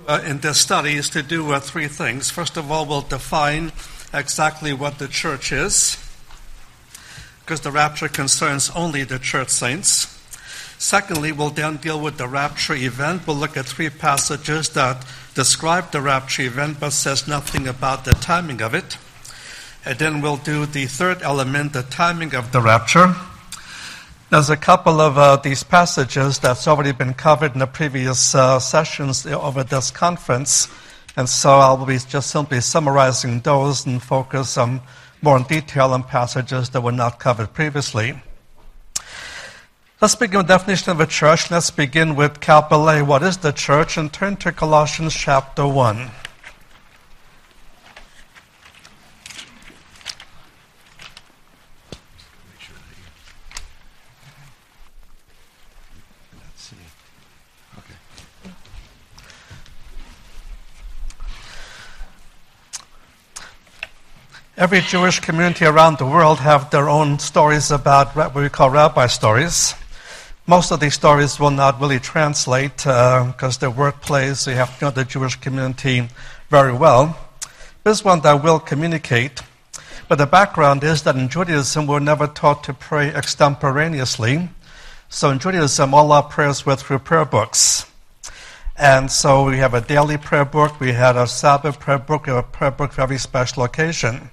in this study is to do three things. First of all, we'll define exactly what the church is, because the rapture concerns only the church saints. Secondly, we'll then deal with the rapture event. We'll look at three passages that describe the rapture event but says nothing about the timing of it. And then we'll do the third element, the timing of the rapture. There's a couple of these passages that's already been covered in the previous sessions over this conference, and so I'll be just simply summarizing those and focus more in detail on passages that were not covered previously. Let's begin with the definition of a church. Let's begin with capital A. What is the church? And turn to Colossians chapter 1. Every Jewish community around the world have their own stories about what we call rabbi stories. Most of these stories will not really translate because they're word plays, so you have to know the Jewish community very well. This one that will communicate. But the background is that in Judaism, we're never taught to pray extemporaneously. So in Judaism, all our prayers were through prayer books. And so we have a daily prayer book, we had a Sabbath prayer book, we have a prayer book for every special occasion.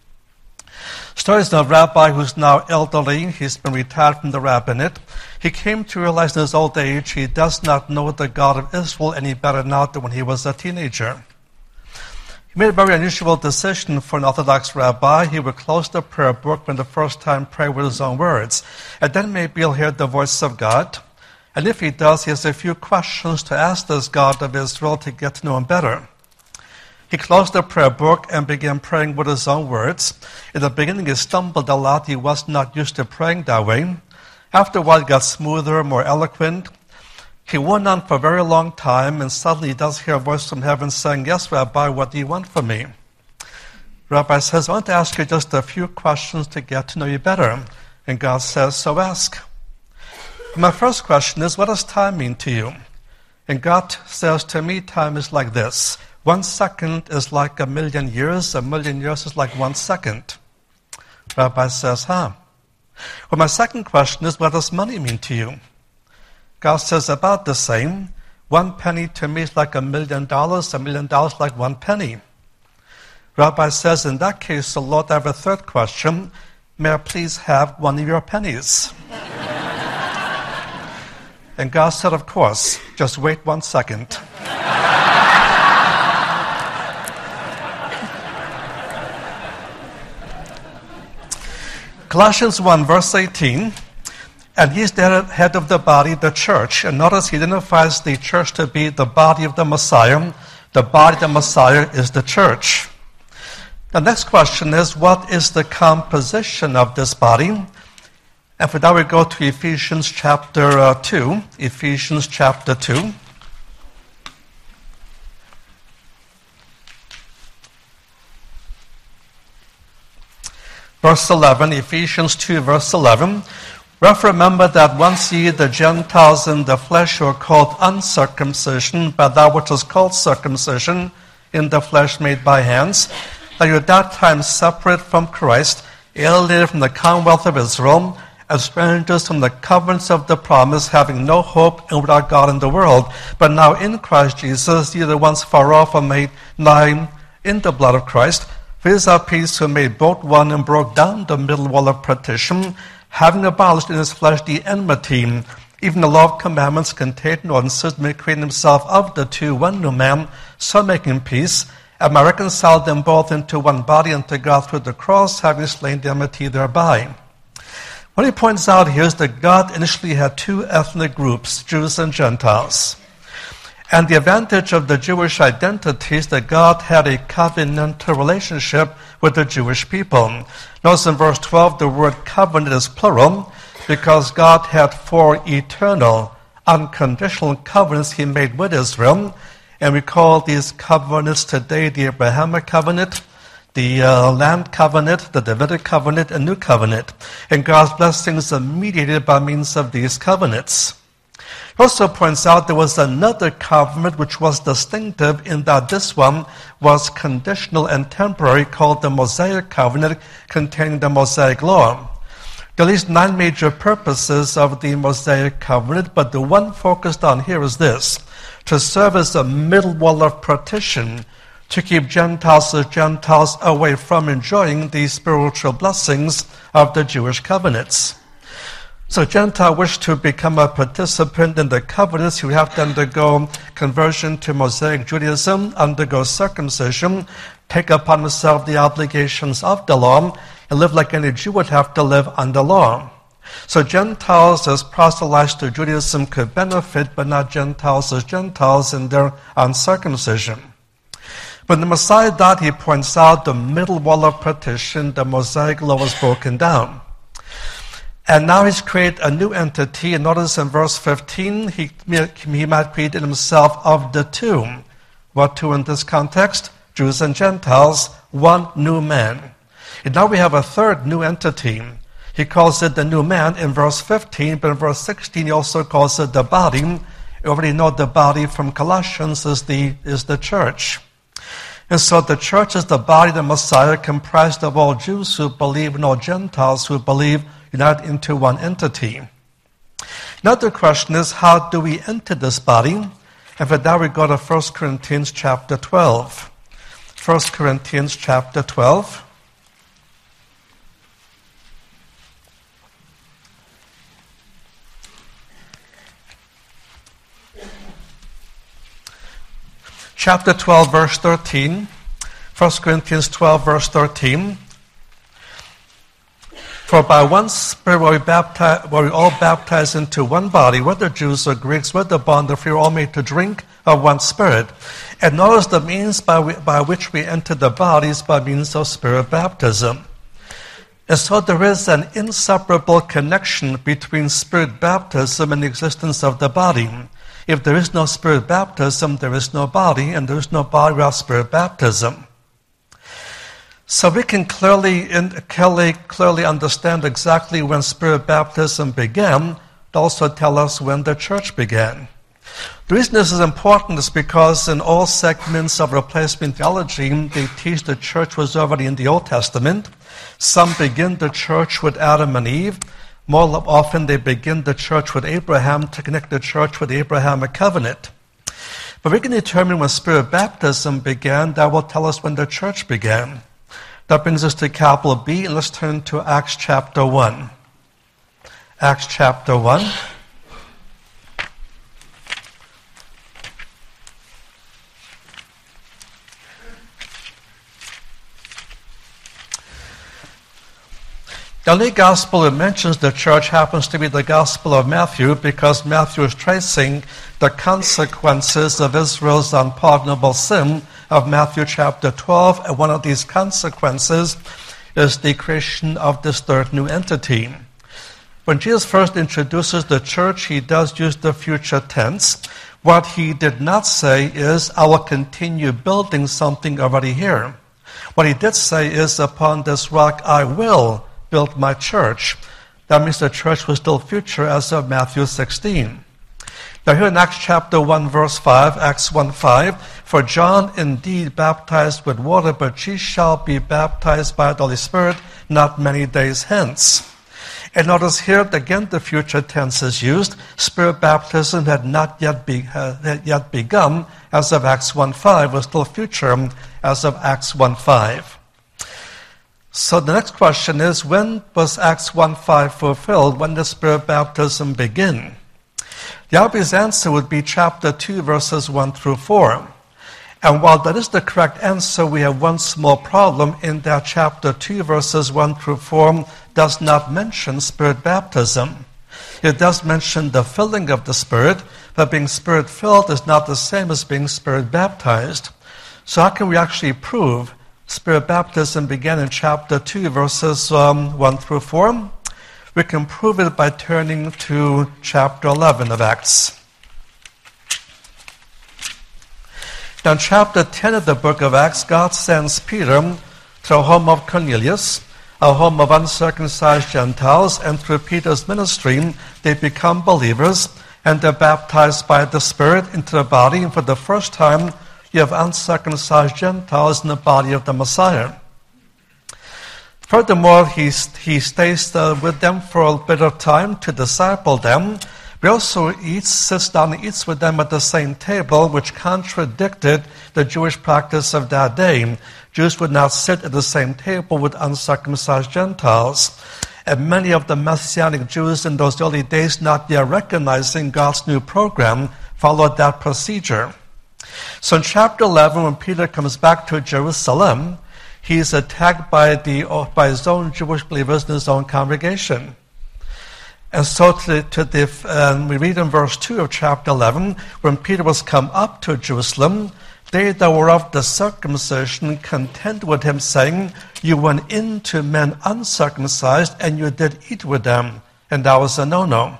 Stories of a rabbi who's now elderly. He's been retired from the rabbinate. He came to realize in his old age he does not know the God of Israel any better now than when he was a teenager. He made a very unusual decision for an Orthodox rabbi. He would close the prayer book when the first time pray with his own words. And then maybe he'll hear the voice of God. And if he does, he has a few questions to ask this God of Israel to get to know him better. He closed the prayer book and began praying with his own words. In the beginning, he stumbled a lot. He was not used to praying that way. After a while, he got smoother, more eloquent. He went on for a very long time, and suddenly he does hear a voice from heaven saying, "Yes, Rabbi, what do you want from me?" Rabbi says, "I want to ask you just a few questions to get to know you better." And God says, "So ask." My first question is, what does time mean to you? And God says to me, time is like this. 1 second is like 1,000,000 years. 1,000,000 years is like 1 second. Rabbi says, Well, my second question is, what does money mean to you? God says, about the same. 1 penny to me is like $1,000,000. $1,000,000 like 1 penny. Rabbi says, in that case, so Lord, I have a third question. May I please have one of your pennies? And God said, of course. Just wait 1 second. Colossians 1, verse 18, and he's the head of the body, the church. And notice he identifies the church to be the body of the Messiah. The body of the Messiah is the church. The next question is, what is the composition of this body? And for that we go to Ephesians chapter 2. Ephesians chapter 2. Verse 11, Ephesians 2, verse 11. Wherefore remember that once ye, the Gentiles in the flesh, were called uncircumcision by that which is called circumcision in the flesh made by hands, that you at that time separate from Christ, alienated from the commonwealth of Israel, as strangers from the covenants of the promise, having no hope and without God in the world. But now in Christ Jesus, ye that once far off are made nigh in the blood of Christ. For it is our peace who made both one and broke down the middle wall of partition, having abolished in his flesh the enmity, even the law of commandments contained in ordinances, may create himself of the two one new man, so making peace, and might reconcile them both into one body unto God through the cross, having slain the enmity thereby. What he points out here is that God initially had two ethnic groups, Jews and Gentiles. And the advantage of the Jewish identity is that God had a covenantal relationship with the Jewish people. Notice in verse 12, the word covenant is plural because God had 4 eternal, unconditional covenants he made with Israel. And we call these covenants today the Abrahamic covenant, the land covenant, the Davidic covenant, and new covenant. And God's blessings are mediated by means of these covenants. Also points out there was another covenant which was distinctive in that this one was conditional and temporary, called the Mosaic covenant, containing the Mosaic law. There are at least 9 major purposes of the Mosaic covenant, but the one focused on here is this: to serve as a middle wall of partition, to keep Gentiles as Gentiles away from enjoying the spiritual blessings of the Jewish covenants. So Gentile wish to become a participant in the covenants, you have to undergo conversion to Mosaic Judaism, undergo circumcision, take upon himself the obligations of the law, and live like any Jew would have to live under law. So Gentiles as proselytes to Judaism could benefit, but not Gentiles as Gentiles in their uncircumcision. When the Messiah died, he points out the middle wall of partition, the Mosaic law, was broken down. And now he's created a new entity, and notice in verse 15, he might create in himself of the two. What two in this context? Jews and Gentiles, one new man. And now we have a third new entity. He calls it the new man in verse 15, but in verse 16 he also calls it the body. You already know the body from Colossians is the church. And so the church is the body of the Messiah, comprised of all Jews who believe and all Gentiles who believe, united into one entity. Another question is, how do we enter this body? And for that we go to 1 Corinthians chapter 12. 1 Corinthians chapter 12. Chapter 12, verse 13. 1 Corinthians 12, verse 13. For by one Spirit were we all baptized into one body, whether Jews or Greeks, whether bond or free, all made to drink of one Spirit. And notice the means by which we enter the bodies by means of Spirit baptism. And so there is an inseparable connection between Spirit baptism and the existence of the body. If there is no Spirit baptism, there is no body, and there is no body without Spirit baptism. So we can clearly understand exactly when Spirit baptism began, to also tell us when the church began. The reason this is important is because in all segments of replacement theology, they teach the church was already in the Old Testament. Some begin the church with Adam and Eve. More often they begin the church with Abraham to connect the church with the Abrahamic covenant. But we can determine when Spirit baptism began. That will tell us when the church began. That brings us to capital B, and let's turn to Acts chapter 1. Acts chapter 1. The only gospel that mentions the church happens to be the Gospel of Matthew, because Matthew is tracing the consequences of Israel's unpardonable sin of Matthew chapter 12, and one of these consequences is the creation of this third new entity. When Jesus first introduces the church, he does use the future tense. What he did not say is, I will continue building something already here. What he did say is, upon this rock I will build my church. That means the church was still future as of Matthew 16. Now here in Acts chapter 1 verse 5, Acts 1:5, for John indeed baptized with water, but ye shall be baptized by the Holy Spirit not many days hence. And notice here again the future tense is used. Spirit baptism had not yet begun as of Acts 1:5, was still future as of Acts 1:5. So the next question is, when was Acts 1:5 fulfilled? When did Spirit baptism begin? The obvious answer would be chapter 2, verses 1 through 4. And while that is the correct answer, we have one small problem in that chapter 2, verses 1 through 4 does not mention Spirit baptism. It does mention the filling of the Spirit, but being Spirit-filled is not the same as being Spirit-baptized. So how can we actually prove Spirit baptism began in chapter 2, verses 1 through 4? We can prove it by turning to chapter 11 of Acts. Now in chapter 10 of the book of Acts, God sends Peter to the home of Cornelius, a home of uncircumcised Gentiles, and through Peter's ministry, they become believers, and they're baptized by the Spirit into the body. And for the first time, you have uncircumcised Gentiles in the body of the Messiah. Furthermore, he stays with them for a bit of time to disciple them. He also sits down and eats with them at the same table, which contradicted the Jewish practice of that day. Jews would not sit at the same table with uncircumcised Gentiles. And many of the Messianic Jews in those early days, not yet recognizing God's new program, followed that procedure. So in chapter 11, when Peter comes back to Jerusalem, he's attacked by his own Jewish believers in his own congregation. And so we read in verse 2 of chapter 11, when Peter was come up to Jerusalem, they that were of the circumcision contend with him, saying, You went in to men uncircumcised, and you did eat with them. And that was a no-no.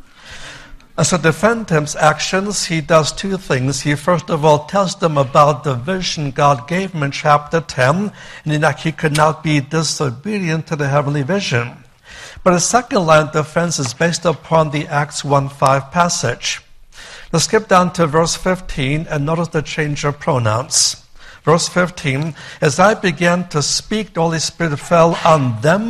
And so to defend his actions, he does two things. He first of all tells them about the vision God gave him in chapter 10, and that he could not be disobedient to the heavenly vision. But the second line of defense is based upon the Acts 1:5 passage. Let's skip down to verse 15 and notice the change of pronouns. Verse 15, as I began to speak, the Holy Spirit fell on them,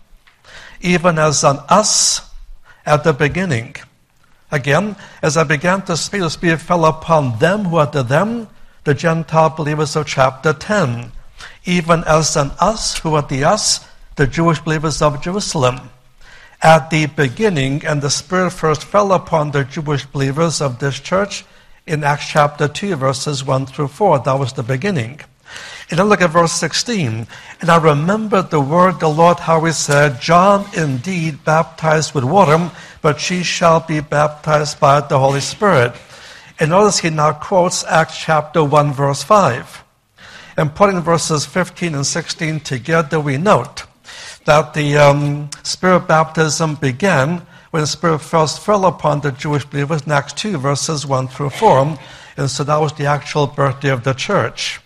even as on us at the beginning. Again, as I began to speak, the Spirit fell upon them. Who are the Gentile believers of chapter 10. Even as on us, who are the Jewish believers of Jerusalem. At the beginning, and the Spirit first fell upon the Jewish believers of this church in Acts chapter 2, verses 1 through 4. That was the beginning. And then look at verse 16. And I remembered the word of the Lord, how he said, John indeed baptized with water, but she shall be baptized by the Holy Spirit. And notice he now quotes Acts chapter 1, verse 5. And putting verses 15 and 16 together, we note that the Spirit baptism began when the Spirit first fell upon the Jewish believers in Acts 2, verses 1 through 4. And so that was the actual birthday of the church.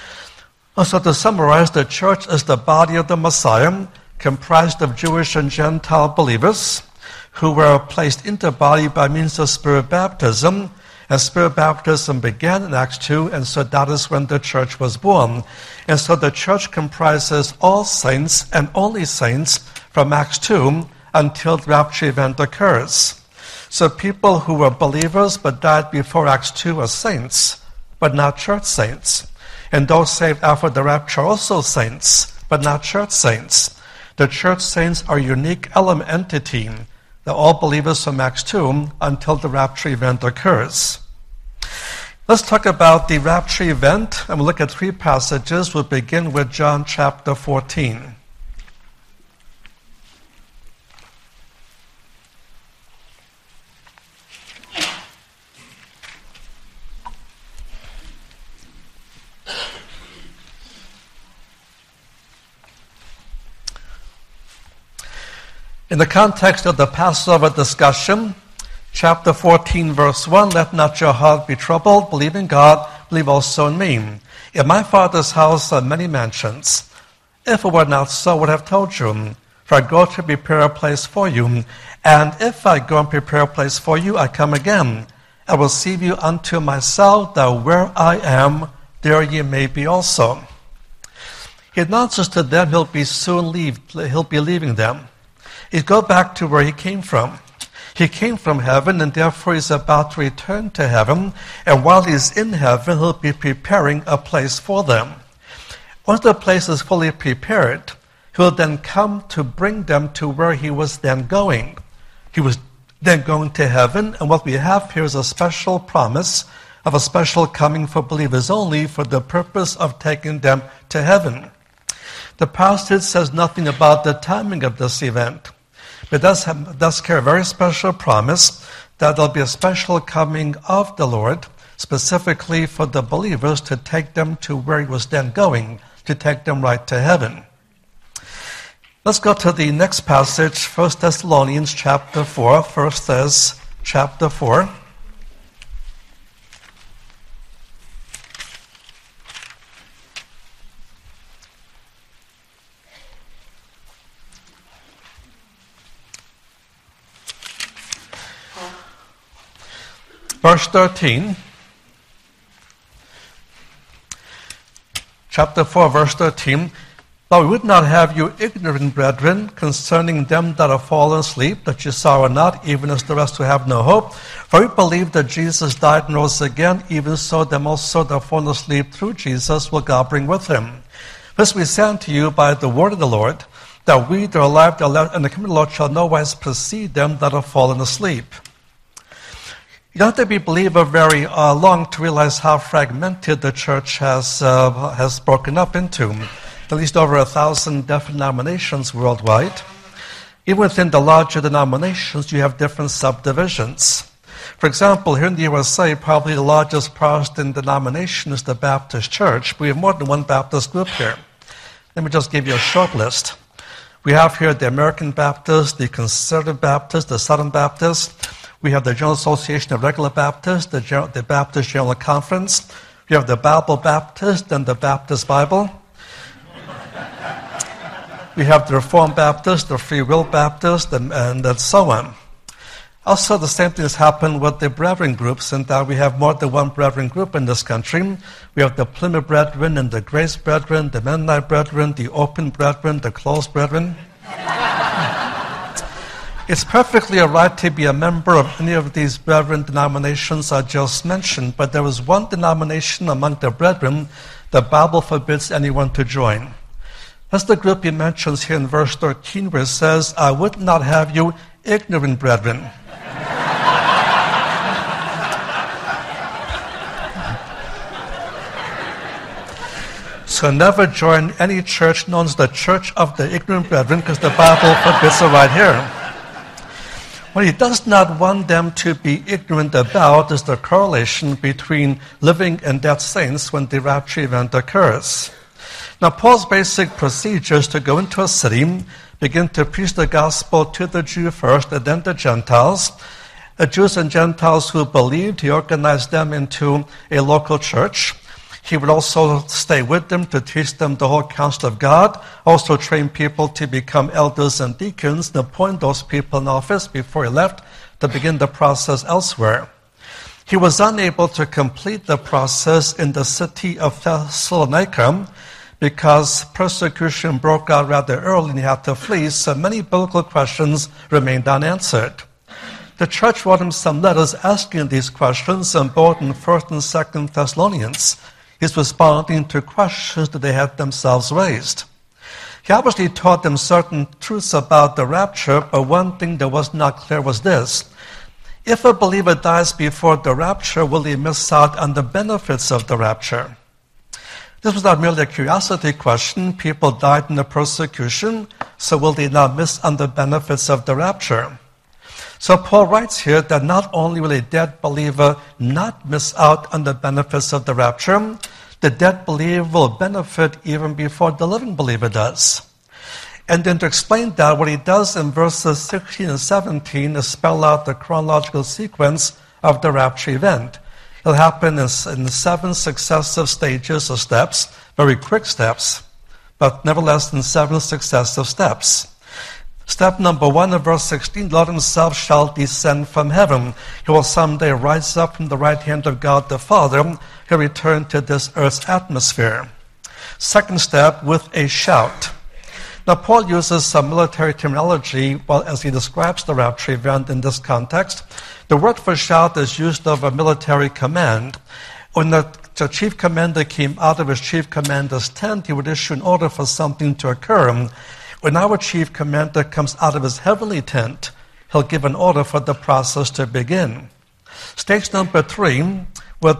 And so to summarize, the church is the body of the Messiah, comprised of Jewish and Gentile believers who were placed into the body by means of Spirit baptism. And Spirit baptism began in Acts 2, and so that is when the church was born. And so the church comprises all saints and only saints from Acts 2 until the rapture event occurs. So people who were believers but died before Acts 2 are saints, but not church saints. And those saved after the rapture are also saints, but not church saints. The church saints are a unique entity. They're all believers from Acts 2 until the rapture event occurs. Let's talk about the rapture event, and we'll look at three passages. We'll begin with John chapter 14. In the context of the Passover discussion, chapter 14, verse 1, let not your heart be troubled. Believe in God, believe also in me. In my Father's house are many mansions. If it were not so, I would have told you. For I go to prepare a place for you. And if I go and prepare a place for you, I come again. I will receive you unto myself, that where I am, there ye may be also. He announces to them he'll be leaving them. He'd go back to where he came from. He came from heaven, and therefore he's about to return to heaven. And while he's in heaven, he'll be preparing a place for them. Once the place is fully prepared, he'll then come to bring them to where he was then going. He was then going to heaven, and what we have here is a special promise of a special coming for believers only for the purpose of taking them to heaven. The passage says nothing about the timing of this event. But it does carry a very special promise that there'll be a special coming of the Lord, specifically for the believers to take them to where he was then going, to take them right to heaven. Let's go to the next passage, 1 Thessalonians chapter 4. 1 Thess chapter 4. Verse 13. Chapter 4, verse 13. But we would not have you ignorant, brethren, concerning them that are fallen asleep, that you sorrow not, even as the rest who have no hope. For we believe that Jesus died and rose again, even so them also that are fallen asleep through Jesus will God bring with him. This we say unto you by the word of the Lord, that we that are alive and the coming of the Lord shall no wise precede them that are fallen asleep. You don't have to be a believer very long to realize how fragmented the church has broken up into. At least over 1,000 different denominations worldwide. Even within the larger denominations, you have different subdivisions. For example, here in the USA, probably the largest Protestant denomination is the Baptist Church. We have more than one Baptist group here. Let me just give you a short list. We have here the American Baptist, the Conservative Baptist, the Southern Baptist. We have the General Association of Regular Baptists, the Baptist General Conference. We have the Bible Baptist and the Baptist Bible. We have the Reformed Baptist, the Free Will Baptist, and so on. Also, the same thing has happened with the Brethren groups, in that we have more than one Brethren group in this country. We have the Plymouth Brethren and the Grace Brethren, the Mennonite Brethren, the Open Brethren, the Closed Brethren. It's perfectly all right to be a member of any of these Brethren denominations I just mentioned, but there is one denomination among the Brethren the Bible forbids anyone to join. That's the group he mentions here in verse 13, where it says, I would not have you ignorant, brethren. So never join any church known as the Church of the Ignorant Brethren, because the Bible forbids it right here. What he does not want them to be ignorant about is the correlation between living and dead saints when the rapture event occurs. Now, Paul's basic procedure is to go into a city, begin to preach the gospel to the Jew first, and then the Gentiles. The Jews and Gentiles who believed, he organized them into a local church. He would also stay with them to teach them the whole counsel of God, also train people to become elders and deacons, and appoint those people in office before he left to begin the process elsewhere. He was unable to complete the process in the city of Thessalonica, because persecution broke out rather early and he had to flee, so many biblical questions remained unanswered. The church wrote him some letters asking these questions, and both in 1st and 2nd Thessalonians, he's responding to questions that they had themselves raised. He obviously taught them certain truths about the rapture, but one thing that was not clear was this. If a believer dies before the rapture, will he miss out on the benefits of the rapture? This was not merely a curiosity question. People died in the persecution, so will they not miss on the benefits of the rapture? So Paul writes here that not only will a dead believer not miss out on the benefits of the rapture, the dead believer will benefit even before the living believer does. And then to explain that, what he does in verses 16 and 17 is spell out the chronological sequence of the rapture event. It'll happen in 7 successive stages or steps, very quick steps, but nevertheless in 7 successive steps. Step number 1 in verse 16, the Lord himself shall descend from heaven. He will someday rise up from the right hand of God the Father. He'll return to this earth's atmosphere. Second step, with a shout. Now, Paul uses some military terminology as he describes the rapture event in this context. The word for shout is used of a military command. When the chief commander came out of his chief commander's tent, he would issue an order for something to occur. When our chief commander comes out of his heavenly tent, he'll give an order for the process to begin. Stage number 3, with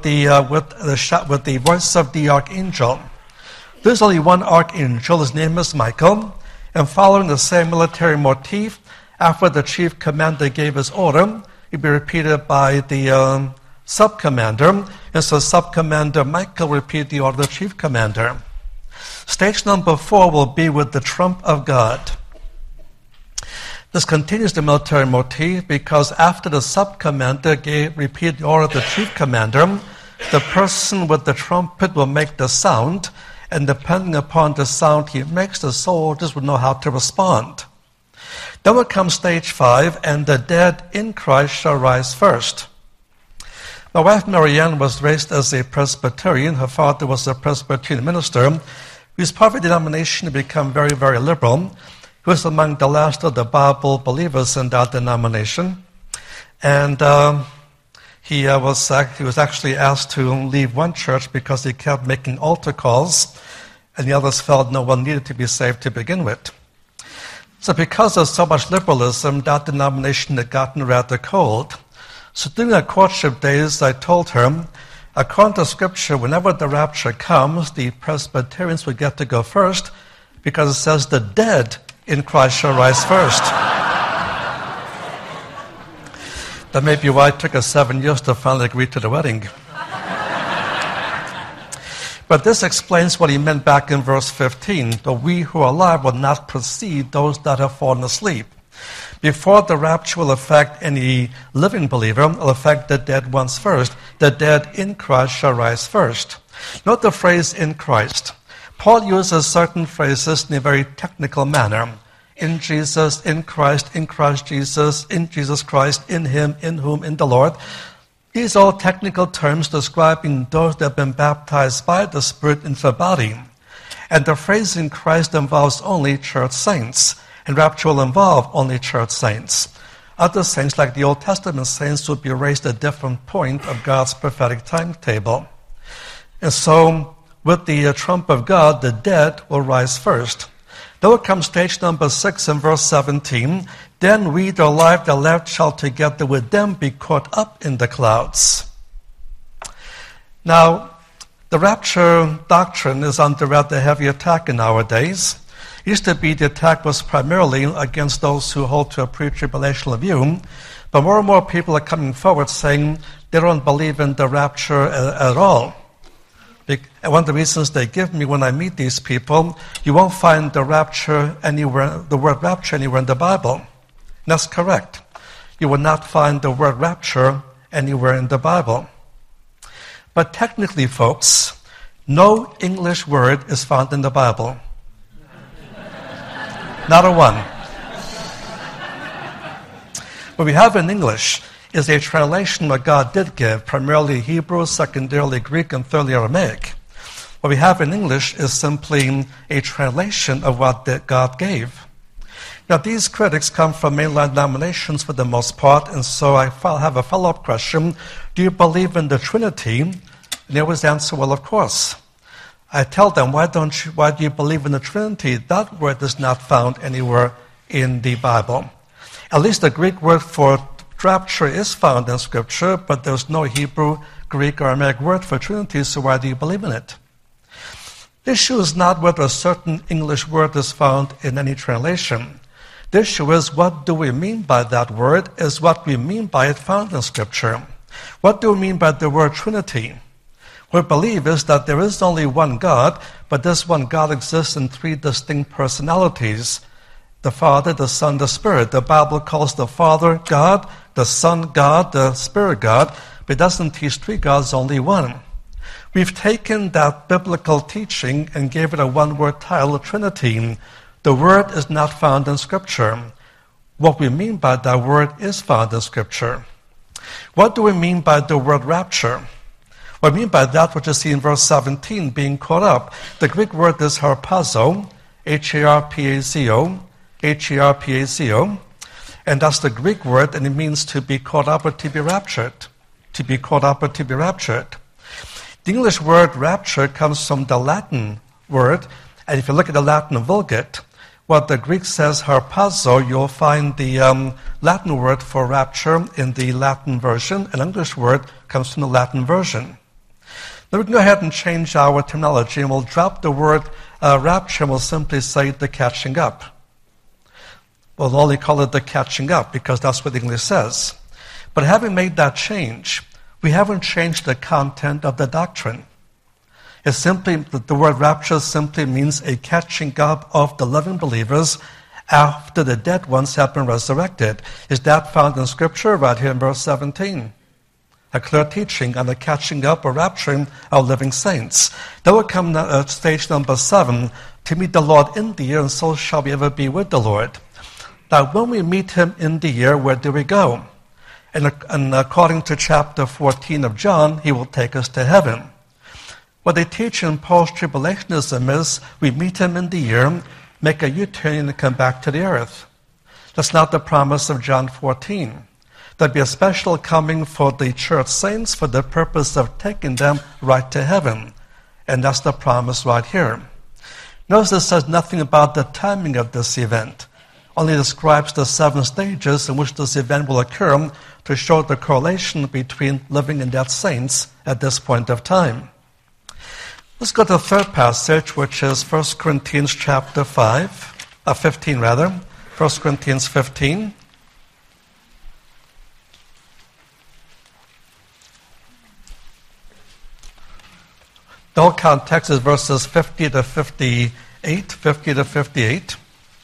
the voice of the archangel. There's only one archangel. His name is Michael. And following the same military motif, after the chief commander gave his order, it'd be repeated by the sub-commander. And so sub-commander Michael repeat the order of the chief commander. Stage number 4 will be with the trump of God. This continues the military motif because after the sub-commander repeated the order of the chief commander, the person with the trumpet will make the sound, and depending upon the sound he makes, the soldiers will know how to respond. Then will come stage 5, and the dead in Christ shall rise first. My wife Marianne was raised as a Presbyterian. Her father was a Presbyterian minister. He was part of a denomination to become very, very liberal. He was among the last of the Bible believers in that denomination. And he was actually asked to leave one church because he kept making altar calls, and the others felt no one needed to be saved to begin with. So because of so much liberalism, that denomination had gotten rather cold. So during our courtship days, I told her, according to Scripture, whenever the rapture comes, the Presbyterians would get to go first because it says the dead in Christ shall rise first. That may be why it took us 7 years to finally agree to the wedding. But this explains what he meant back in verse 15, that we who are alive will not precede those that have fallen asleep. Before the rapture will affect any living believer, it will affect the dead ones first. The dead in Christ shall rise first. Note the phrase in Christ. Paul uses certain phrases in a very technical manner. In Jesus, in Christ Jesus, in Jesus Christ, in Him, in whom, in the Lord. These are all technical terms describing those that have been baptized by the Spirit into the body. And the phrase in Christ involves only church saints. And rapture will involve only church saints. Other saints, like the Old Testament saints, will be raised at a different point of God's prophetic timetable. And so, with the trump of God, the dead will rise first. Then will come stage number 6 in verse 17. Then we, the alive, the left, shall together with them be caught up in the clouds. Now, the rapture doctrine is under rather heavy attack in our days. It used to be the attack was primarily against those who hold to a pre-tribulational view, but more and more people are coming forward saying they don't believe in the rapture at all. One of the reasons they give me when I meet these people, you won't find the rapture anywhere, the word rapture anywhere in the Bible. And that's correct. You will not find the word rapture anywhere in the Bible. But technically, folks, no English word is found in the Bible. Not a one. What we have in English is a translation that God did give, primarily Hebrew, secondarily Greek, and thirdly Aramaic. What we have in English is simply a translation of what God gave. Now, these critics come from mainline denominations for the most part, and so I have a follow-up question. Do you believe in the Trinity? And they always answer, well, of course. I tell them, why do you believe in the Trinity? That word is not found anywhere in the Bible. At least the Greek word for rapture is found in Scripture, but there's no Hebrew, Greek, or Aramaic word for Trinity, so why do you believe in it? The issue is not whether a certain English word is found in any translation. The issue is, what do we mean by that word? Is what we mean by it found in Scripture? What do we mean by the word Trinity? What we believe is that there is only one God, but this one God exists in 3 distinct personalities. The Father, the Son, the Spirit. The Bible calls the Father God, the Son God, the Spirit God, but it doesn't teach 3 gods, only one. We've taken that biblical teaching and gave it a one-word title, Trinity. The word is not found in Scripture. What we mean by that word is found in Scripture. What do we mean by the word rapture? What I mean by that, what you see in verse 17, being caught up. The Greek word is harpazo, H-A-R-P-A-Z-O, H-E-R-P-A-Z-O, and that's the Greek word, and it means to be caught up or to be raptured. To be caught up or to be raptured. The English word rapture comes from the Latin word, and if you look at the Latin Vulgate, what the Greek says harpazo, you'll find the Latin word for rapture in the Latin version, and English word comes from the Latin version. Now we can go ahead and change our terminology, and we'll drop the word rapture, and we'll simply say the catching up. We'll only call it the catching up, because that's what English says. But having made that change, we haven't changed the content of the doctrine. It's simply, the word rapture simply means a catching up of the living believers after the dead ones have been resurrected. Is that found in Scripture? Right here in verse 17. A clear teaching on the catching up or rapturing of living saints. Then will come stage number 7, to meet the Lord in the air, and so shall we ever be with the Lord. Now, when we meet Him in the air, where do we go? And according to chapter 14 of John, he will take us to heaven. What they teach in post-tribulationism is we meet him in the air, make a U-turn, and come back to the earth. That's not the promise of John 14. There'll be a special coming for the church saints for the purpose of taking them right to heaven. And that's the promise right here. Notice it says nothing about the timing of this event. Only describes the 7 stages in which this event will occur to show the correlation between living and dead saints at this point of time. Let's go to the third passage, which is 1 Corinthians chapter 15 rather. 1 Corinthians 15. The whole context is verses 50 to 58. 50 to 58.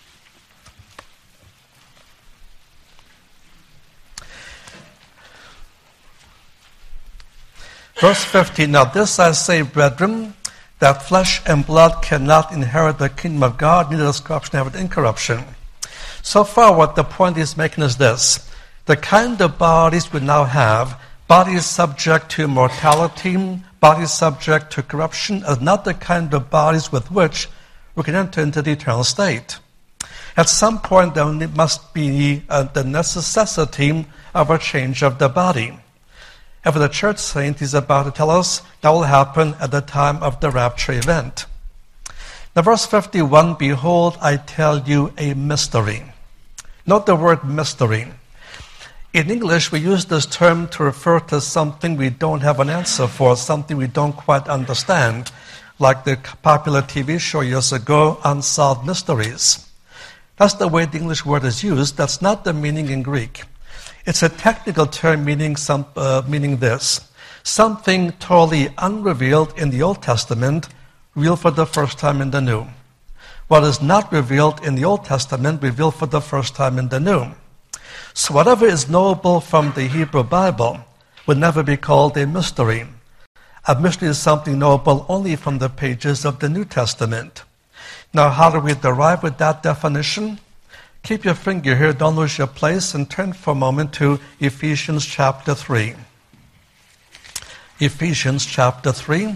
Verse 15, now this I say, brethren, that flesh and blood cannot inherit the kingdom of God, neither does corruption have incorruption. So far, what the point is making is this. The kind of bodies we now have, bodies subject to mortality, bodies subject to corruption, are not the kind of bodies with which we can enter into the eternal state. At some point, there must be the necessity of a change of the body. And for the church saint, he's about to tell us that will happen at the time of the rapture event. Now, verse 51, behold, I tell you a mystery. Note the word mystery. In English, we use this term to refer to something we don't have an answer for, something we don't quite understand, like the popular TV show years ago, Unsolved Mysteries. That's the way the English word is used. That's not the meaning in Greek. It's a technical term meaning this. Something totally unrevealed in the Old Testament, revealed for the first time in the New. What is not revealed in the Old Testament, revealed for the first time in the New. So whatever is knowable from the Hebrew Bible would never be called a mystery. A mystery is something knowable only from the pages of the New Testament. Now, how do we derive with that definition? Keep your finger here, don't lose your place, and turn for a moment to Ephesians chapter 3. Ephesians chapter 3.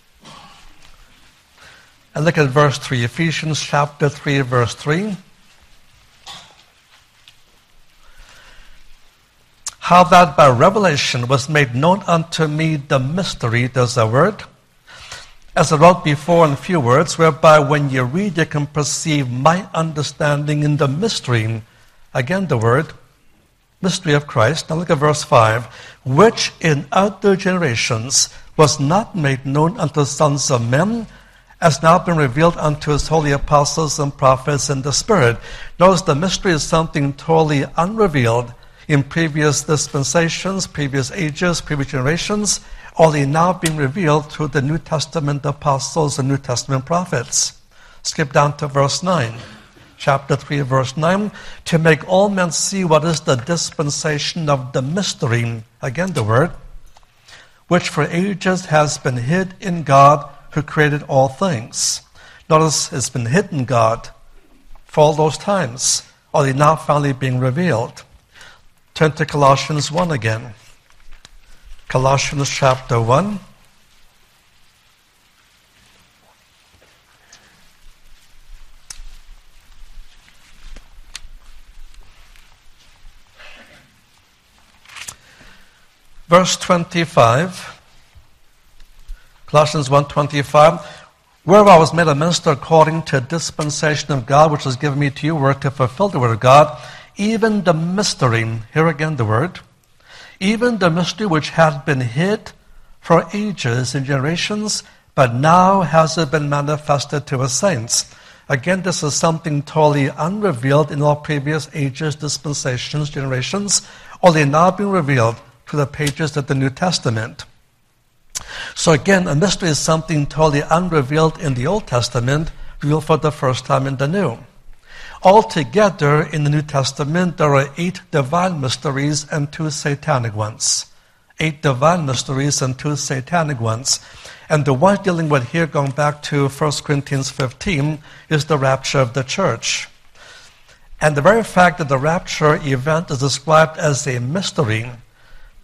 And look at verse 3. Ephesians chapter 3, verse 3. How that by revelation was made known unto me the mystery, there's a word, as I wrote before in few words, whereby when you read you can perceive my understanding in the mystery, again the word, mystery of Christ. Now look at verse 5, which in other generations was not made known unto sons of men, has now been revealed unto his holy apostles and prophets in the Spirit. Notice the mystery is something totally unrevealed in previous dispensations, previous ages, previous generations, only now being revealed through the New Testament apostles and New Testament prophets. Skip down to verse 9. Chapter 3, verse 9. To make all men see what is the dispensation of the mystery, again the word, which for ages has been hid in God who created all things. Notice it's been hidden in God for all those times, only now finally being revealed. Turn to Colossians 1 again. Colossians chapter 1. Verse 25. Colossians 1:25. Where I was made a minister according to a dispensation of God, which was given me to you, were to fulfill the word of God, even the mystery, here again the word, even the mystery which had been hid for ages and generations, but now has it been manifested to his saints. Again, this is something totally unrevealed in all previous ages, dispensations, generations, only now being revealed through the pages of the New Testament. So again, a mystery is something totally unrevealed in the Old Testament, revealed for the first time in the New. Altogether, in the New Testament, there are 8 divine mysteries and 2 satanic ones. 8 divine mysteries and 2 satanic ones. And the one dealing with here, going back to 1 Corinthians 15, is the rapture of the church. And the very fact that the rapture event is described as a mystery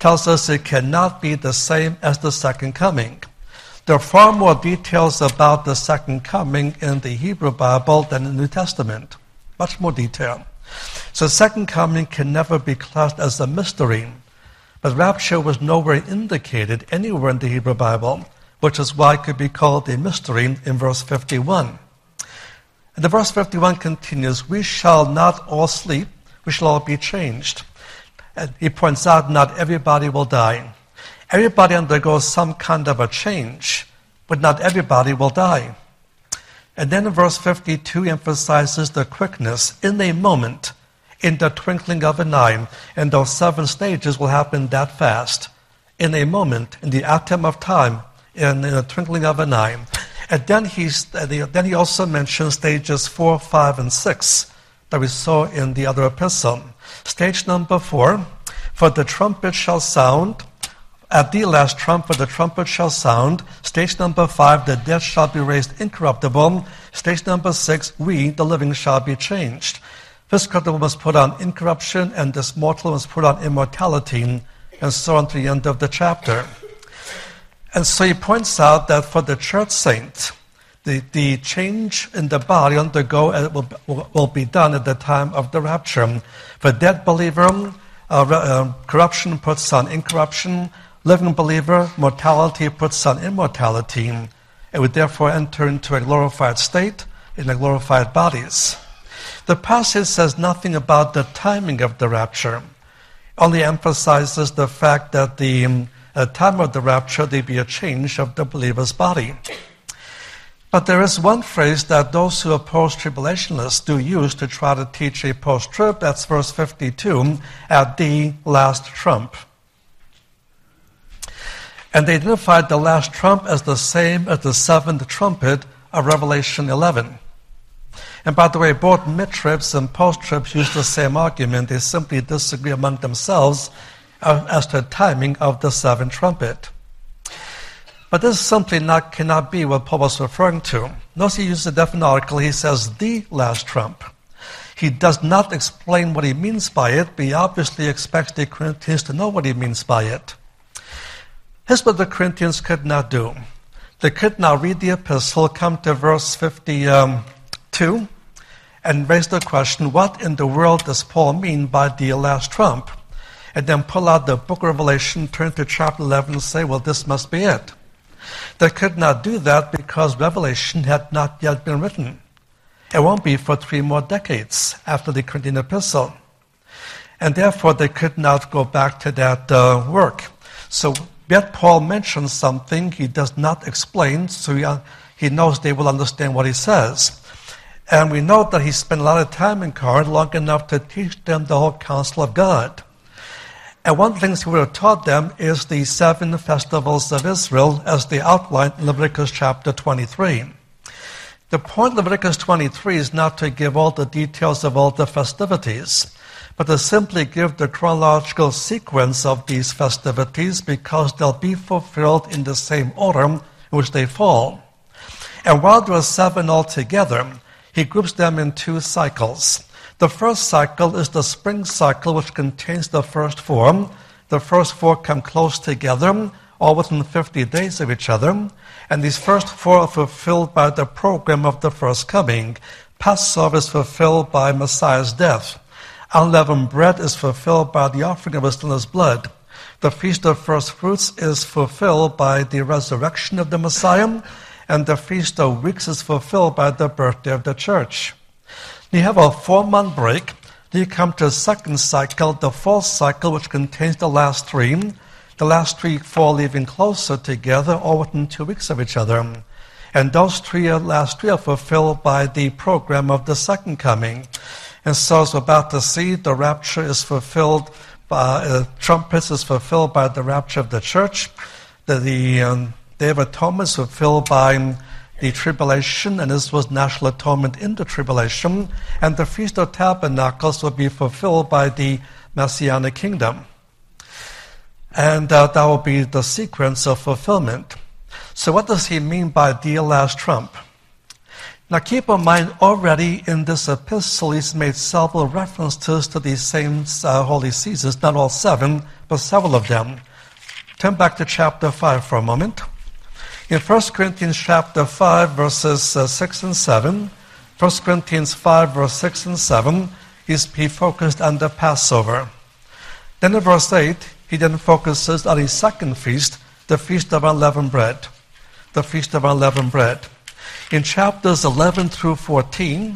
tells us it cannot be the same as the second coming. There are far more details about the second coming in the Hebrew Bible than in the New Testament. Much more detail. So second coming can never be classed as a mystery. But rapture was nowhere indicated anywhere in the Hebrew Bible, which is why it could be called a mystery in verse 51. And the verse 51 continues, we shall not all sleep, we shall all be changed. And he points out not everybody will die. Everybody undergoes some kind of a change, but not everybody will die. And then in verse 52 emphasizes the quickness, in a moment, in the twinkling of an eye. And those 7 stages will happen that fast. In a moment, in the atom of time, in the twinkling of an eye. And then he also mentions stages 4, 5, and 6 that we saw in the other epistle. Stage number 4, for the trumpet shall sound. At the last trump, for the trumpet shall sound. Stage number 5, the dead shall be raised incorruptible. Stage number 6, we, the living, shall be changed. This corruptible must put on incorruption, and this mortal must put on immortality, and so on to the end of the chapter. And so he points out that for the church saint, the change in the body will be done at the time of the rapture. For dead believer, corruption puts on incorruption. Living believer, mortality puts on immortality, and would therefore enter into a glorified state in the glorified bodies. The passage says nothing about the timing of the rapture, only emphasizes the fact that the time of the rapture there be a change of the believer's body. But there is one phrase that those who oppose tribulationists do use to try to teach a post-trib. That's verse 52, at the last trump. And they identified the last trump as the same as the 7th trumpet of Revelation 11. And by the way, both mid-tribs and post-tribs use the same argument. They simply disagree among themselves as to the timing of the 7th trumpet. But this simply cannot be what Paul was referring to. Notice he uses a definite article. He says, the last trump. He does not explain what he means by it, but he obviously expects the Corinthians to know what he means by it. Here's what the Corinthians could not do. They could not read the epistle, come to verse 52, and raise the question, what in the world does Paul mean by the last trump? And then pull out the book of Revelation, turn to chapter 11, and say, well, this must be it. They could not do that because Revelation had not yet been written. It won't be for 3 more decades after the Corinthian epistle. And therefore, they could not go back to that work. So, yet Paul mentions something he does not explain, so he knows they will understand what he says. And we know that he spent a lot of time in Corinth, long enough to teach them the whole counsel of God. And one of the things he would have taught them is the 7 festivals of Israel as they outlined in Leviticus chapter 23. The point of Leviticus 23 is not to give all the details of all the festivities, but to simply give the chronological sequence of these festivities because they'll be fulfilled in the same order in which they fall. And while there are 7 altogether, he groups them in 2 cycles. The first cycle is the spring cycle, which contains the first 4. The first 4 come close together, all within 50 days of each other. And these first 4 are fulfilled by the program of the first coming. Passover is fulfilled by Messiah's death. Unleavened bread is fulfilled by the offering of his sinless blood. The Feast of First Fruits is fulfilled by the resurrection of the Messiah. And the Feast of Weeks is fulfilled by the birthday of the church. You have a 4-month break. Then you come to the second cycle, the fall cycle, which contains the last 3. The last 3 fall even closer together, all within 2 weeks of each other. And those last 3 are fulfilled by the program of the second coming. And so as we're about to see, the rapture is fulfilled by, trumpets is fulfilled by the rapture of the church. The Day of Atonement is fulfilled by the tribulation, and this was national atonement in the tribulation. And the Feast of Tabernacles will be fulfilled by the Messianic kingdom. And that will be the sequence of fulfillment. So what does he mean by the last trump? Now keep in mind, already in this epistle, he's made several references to these same holy seasons, not all 7, but several of them. Turn back to chapter 5 for a moment. In 1 Corinthians chapter 5, verses 6 and 7, 1 Corinthians 5, verse 6 and 7, he focused on the Passover. Then in verse 8, he then focuses on his second feast, the Feast of Unleavened Bread. The Feast of Unleavened Bread. In chapters 11 through 14,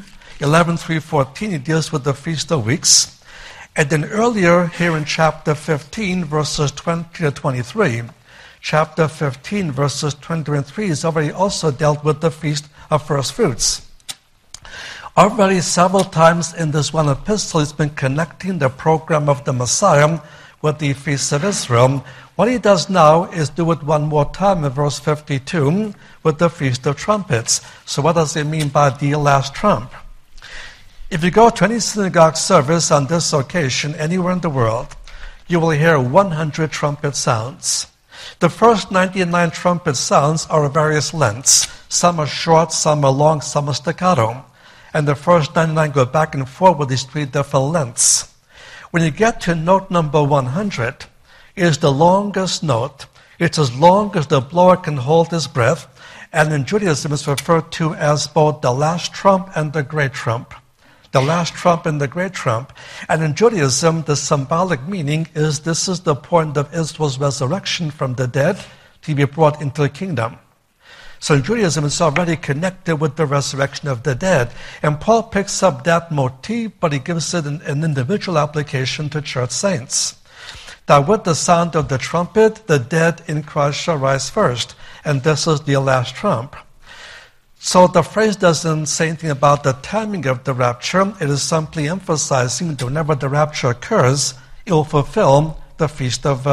he deals with the Feast of Weeks. And then earlier here in chapter 15, verses 20 to 23, chapter 15, verses 20 to 23, he's already also dealt with the Feast of First Fruits. Already several times in this one epistle, he's been connecting the program of the Messiah with the Feast of Israel. What he does now is do it one more time in verse 52 with the Feast of Trumpets. So what does it mean by the last trump? If you go to any synagogue service on this occasion, anywhere in the world, you will hear 100 trumpet sounds. The first 99 trumpet sounds are of various lengths. Some are short, some are long, some are staccato. And the first 99 go back and forth with these 3 different lengths. When you get to note number 100, it is the longest note. It's as long as the blower can hold his breath. And in Judaism, it's referred to as both the last trump and the great trump. The last trump and the great trump. And in Judaism, the symbolic meaning is this is the point of Israel's resurrection from the dead to be brought into the kingdom. So in Judaism, it's already connected with the resurrection of the dead. And Paul picks up that motif, but he gives it an individual application to church saints. That with the sound of the trumpet, the dead in Christ shall rise first. And this is the last trump. So the phrase doesn't say anything about the timing of the rapture. It is simply emphasizing that whenever the rapture occurs, it will fulfill the Feast of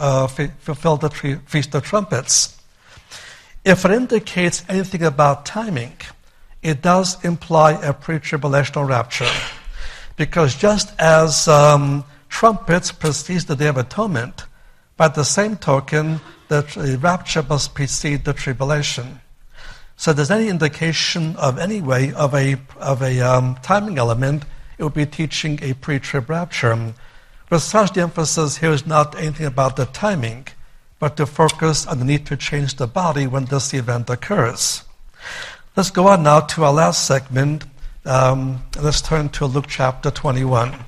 Trumpets. If it indicates anything about timing, it does imply a pre-tribulational rapture. Because just as trumpets precedes the Day of Atonement, by the same token, the rapture must precede the tribulation. So if there's any indication of any way of a timing element, it would be teaching a pre-trib rapture. But such the emphasis here is not anything about the timing, but to focus on the need to change the body when this event occurs. Let's go on now to our last segment. Let's turn to Luke chapter 21.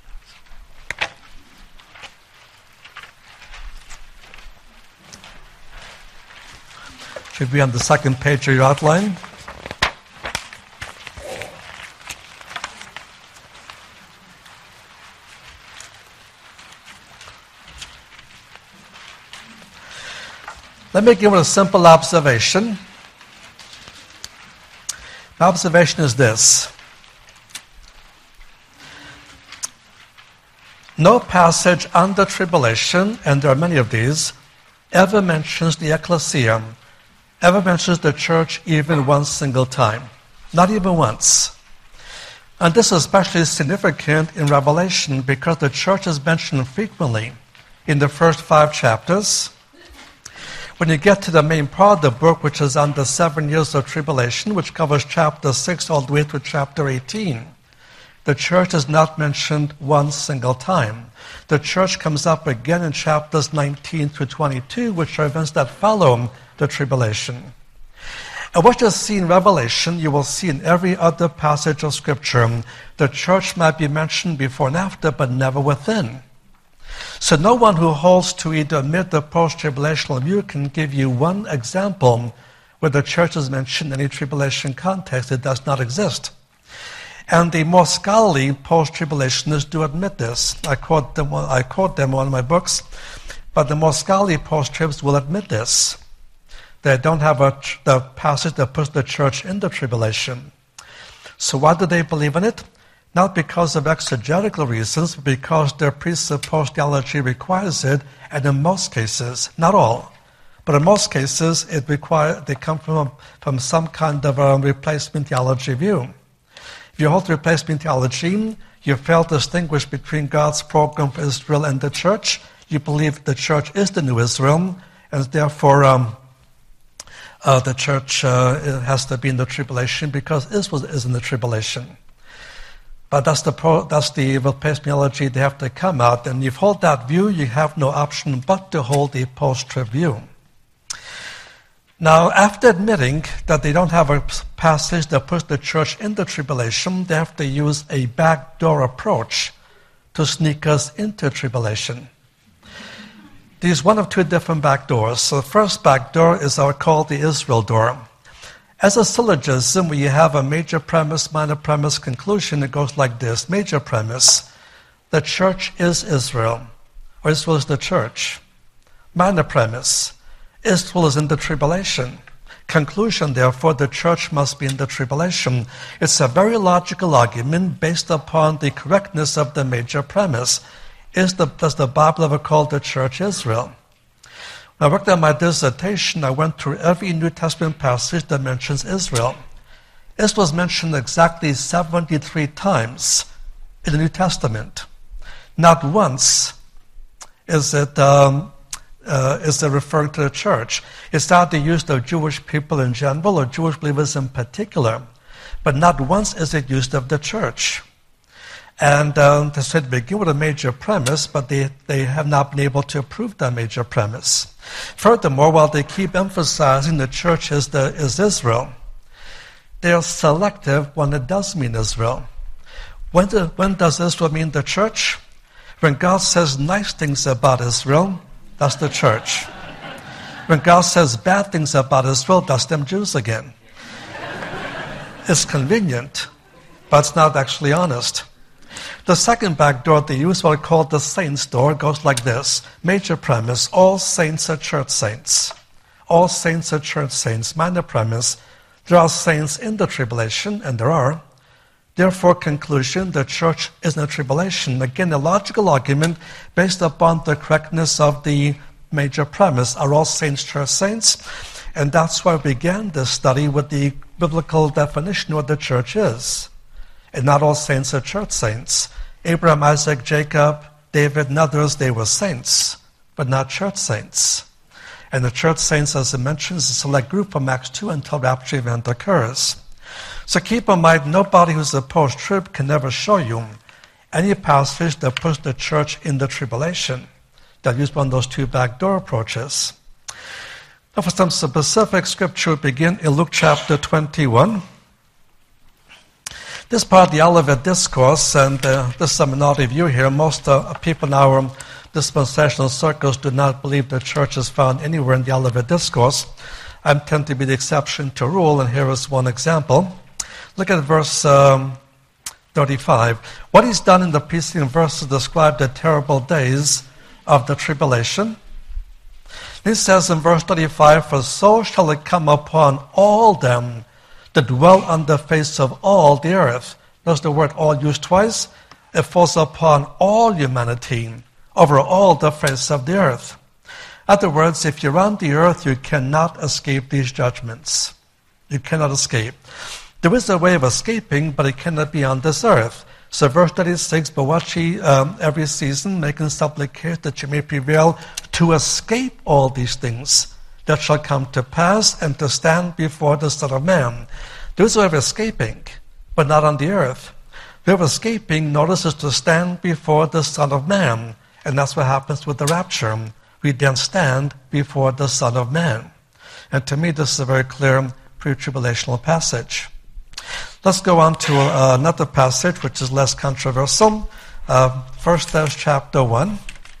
Should be on the second page of your outline. Let me give you a simple observation. The observation is this. No passage on the tribulation, and there are many of these, ever mentions the ecclesia, ever mentions the church even one single time. Not even once. And this is especially significant in Revelation because the church is mentioned frequently in the first 5 chapters. When you get to the main part of the book, which is on the 7 years of tribulation, which covers chapter 6 all the way to chapter 18, the church is not mentioned one single time. The church comes up again in chapters 19 through 22, which are events that follow the tribulation. And what you see in Revelation, you will see in every other passage of Scripture. The church might be mentioned before and after, but never within. So no one who holds to either mid or post-tribulational view can give you one example where the church is mentioned in any tribulation context. It does not exist. And the more scholarly post-tribulationists do admit this. I quote them in one of my books, but the more scholarly post-tribs will admit this. They don't have the passage that puts the church in the tribulation. So why do they believe in it? Not because of exegetical reasons, but because their presupposed theology requires it, and in most cases, not all, but in most cases, they come from some kind of a replacement theology view. If you hold replacement theology, you fail to distinguish between God's program for Israel and the church. You believe the church is the new Israel, and therefore the church has to be in the tribulation because Israel is in the tribulation. But that's the epistemology they have to come out. And if you hold that view, you have no option but to hold the post-trib view. Now, after admitting that they don't have a passage that puts the church in the tribulation, they have to use a backdoor approach to sneak us into tribulation. There's one of two different backdoors. So the first backdoor is called the Israel door. As a syllogism, where you have a major premise, minor premise, conclusion, it goes like this. Major premise, the church is Israel, or Israel is the church. Minor premise, Israel is in the tribulation. Conclusion, therefore, the church must be in the tribulation. It's a very logical argument based upon the correctness of the major premise. Does the Bible ever call the church Israel? When I worked on my dissertation, I went through every New Testament passage that mentions Israel. Israel is mentioned exactly 73 times in the New Testament. Not once is it referring to the church. It's not the use of Jewish people in general or Jewish believers in particular, but not once is it used of the church. And they said begin with a major premise, but they have not been able to prove that major premise. Furthermore, while they keep emphasizing the church is Israel, they are selective when it does mean Israel. When does Israel mean the church? When God says nice things about Israel, that's the church. When God says bad things about Israel, that's them Jews again. It's convenient, but it's not actually honest. The second back door they use, what I call the saints door, goes like this. Major premise, all saints are church saints. All saints are church saints. Minor premise, there are saints in the tribulation, and there are. Therefore, conclusion, the church is in the tribulation. Again, a logical argument based upon the correctness of the major premise. Are all saints church saints? And that's why we began this study with the biblical definition of what the church is. And not all saints are church saints. Abraham, Isaac, Jacob, David, and others, they were saints, but not church saints. And the church saints, as it mentions, is a select group from Acts 2 until the rapture event occurs. So keep in mind, nobody who's a post-trib can ever show you any passage that puts the church in the tribulation. They'll use one of those two backdoor approaches. Now for some specific scripture, we begin in Luke chapter 21. This part of the Olivet Discourse, and this is a minority view here, most people in our dispensational circles do not believe the church is found anywhere in the Olivet Discourse. I tend to be the exception to rule, and here is one example. Look at verse 35. What he's done in the preceding verses describe the terrible days of the tribulation. He says in verse 35, for so shall it come upon all them that dwell on the face of all the earth. Notice the word all used twice. It falls upon all humanity, over all the face of the earth. In other words, if you're on the earth, you cannot escape these judgments. You cannot escape. There is a way of escaping, but it cannot be on this earth. So verse 36, but watch ye every season, making supplication that you may prevail to escape all these things that shall come to pass and to stand before the Son of Man. There is a way of escaping, but not on the earth. The way of escaping, notice, is to stand before the Son of Man. And that's what happens with the rapture. We then stand before the Son of Man. And to me, this is a very clear pre-tribulational passage. Let's go on to another passage which is less controversial. 1 Thessalonians chapter 1.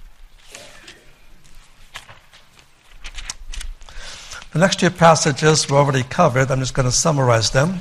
The next two passages were already covered. I'm just going to summarize them.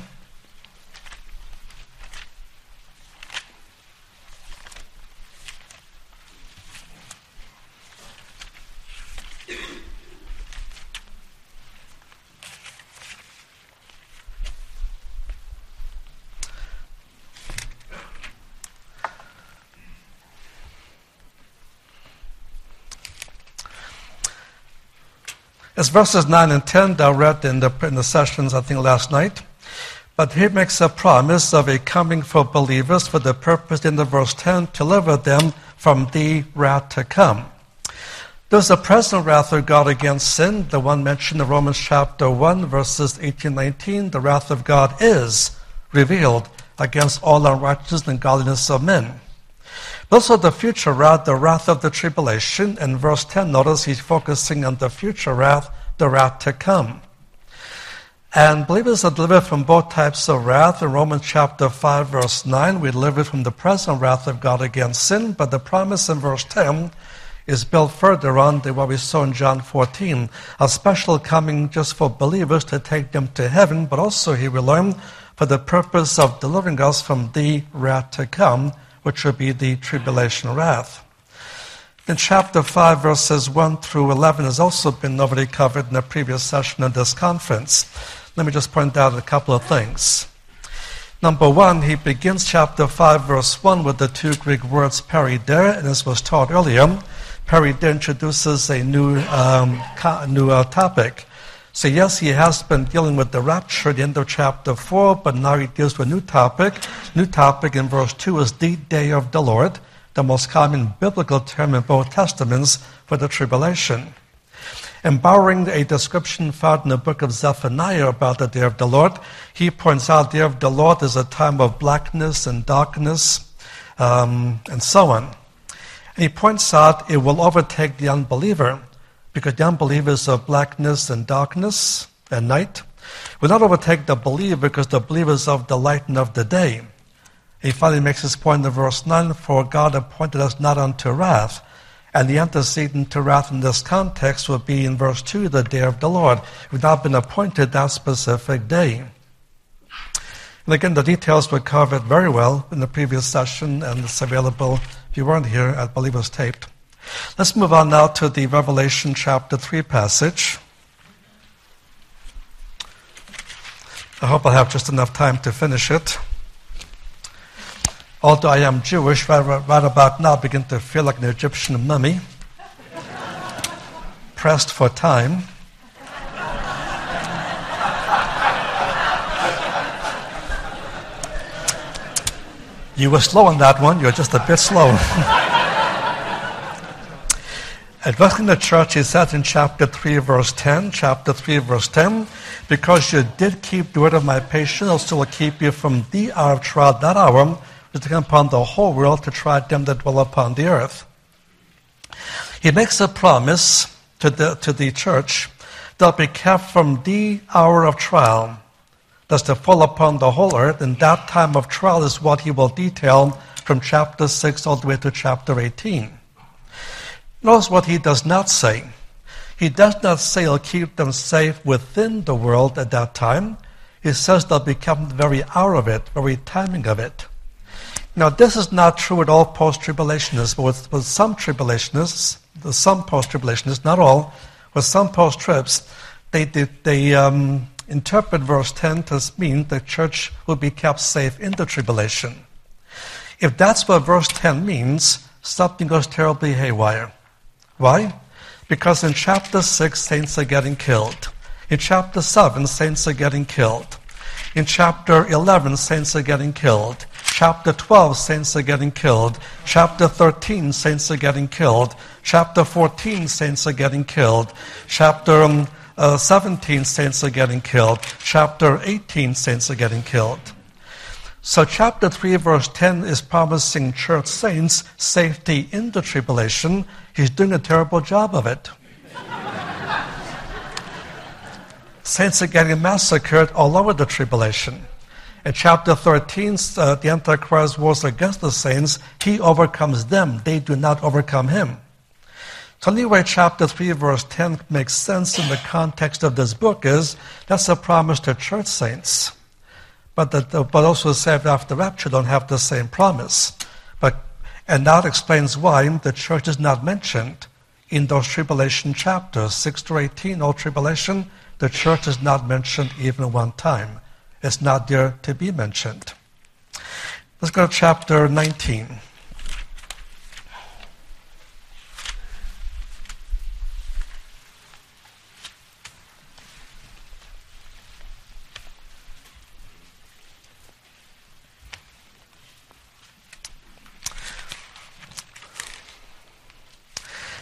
It's verses 9 and 10 that I read in the sessions, I think, last night. But he makes a promise of a coming for believers for the purpose in the verse 10 to deliver them from the wrath to come. There's the present wrath of God against sin, the one mentioned in Romans chapter 1, verses 18-19. The wrath of God is revealed against all unrighteousness and godliness of men. Also the future wrath, the wrath of the tribulation. In verse 10, notice he's focusing on the future wrath, the wrath to come. And believers are delivered from both types of wrath. In Romans chapter 5, verse 9, we're delivered from the present wrath of God against sin, but the promise in verse 10 is built further on than what we saw in John 14, a special coming just for believers to take them to heaven, but also, he will learn, for the purpose of delivering us from the wrath to come, which will be the tribulation wrath. In chapter 5, verses 1 through 11 has also been already covered in a previous session of this conference. Let me just point out a couple of things. Number one, he begins chapter 5, verse 1 with the two Greek words perider, and as was taught earlier, perider introduces a new topic. So yes, he has been dealing with the rapture at the end of chapter 4, but now he deals with a new topic. New topic in verse 2 is the day of the Lord, the most common biblical term in both testaments for the tribulation. And borrowing a description found in the book of Zephaniah about the day of the Lord, he points out the day of the Lord is a time of blackness and darkness, and so on. And he points out it will overtake the unbeliever, because the unbeliever is of blackness and darkness and night. It will not overtake the believer, because the believer is of the light and of the day. He finally makes his point in verse 9, for God appointed us not unto wrath. And the antecedent to wrath in this context will be in verse 2, the day of the Lord. We've not been appointed that specific day. And again, the details were covered very well in the previous session, and it's available, if you weren't here, I believe it was taped. Let's move on now to the Revelation chapter 3 passage. I hope I'll have just enough time to finish it. Although I am Jewish, right about now I begin to feel like an Egyptian mummy, pressed for time. You were slow on that one, you're just a bit slow. Addressing the church, he says in chapter 3, verse 10, because you did keep the word of my patience, I also will keep you from the hour of trial, that hour, which is to come upon the whole world to try them that dwell upon the earth. He makes a promise to the church that be kept from the hour of trial that's to fall upon the whole earth, and that time of trial is what he will detail from chapter 6 all the way to chapter 18. Notice what he does not say. He does not say he'll keep them safe within the world at that time. He says they'll become the very hour of it, very timing of it. Now, this is not true with all post-tribulationists, but with some tribulationists, some post-tribulationists, not all, with some post-tribs, they interpret verse 10 to mean the church will be kept safe in the tribulation. If that's what verse 10 means, something goes terribly haywire. Why? Because in chapter 6, saints are getting killed. In chapter 7, saints are getting killed. In chapter 11, saints are getting killed. Chapter 12, saints are getting killed. Chapter 13, saints are getting killed. Chapter 14, saints are getting killed. Chapter 17, saints are getting killed. Chapter 18, saints are getting killed. So chapter 3, verse 10 is promising church saints safety in the tribulation. He's doing a terrible job of it. Saints are getting massacred all over the tribulation. In chapter 13, the Antichrist wars against the saints. He overcomes them. They do not overcome him. So anyway, chapter 3, verse 10 makes sense in the context of this book is that's a promise to church saints. But also saved after rapture don't have the same promise. And that explains why the church is not mentioned in those tribulation chapters, 6 to 18, all tribulation. The church is not mentioned even one time. It's not there to be mentioned. Let's go to chapter 19.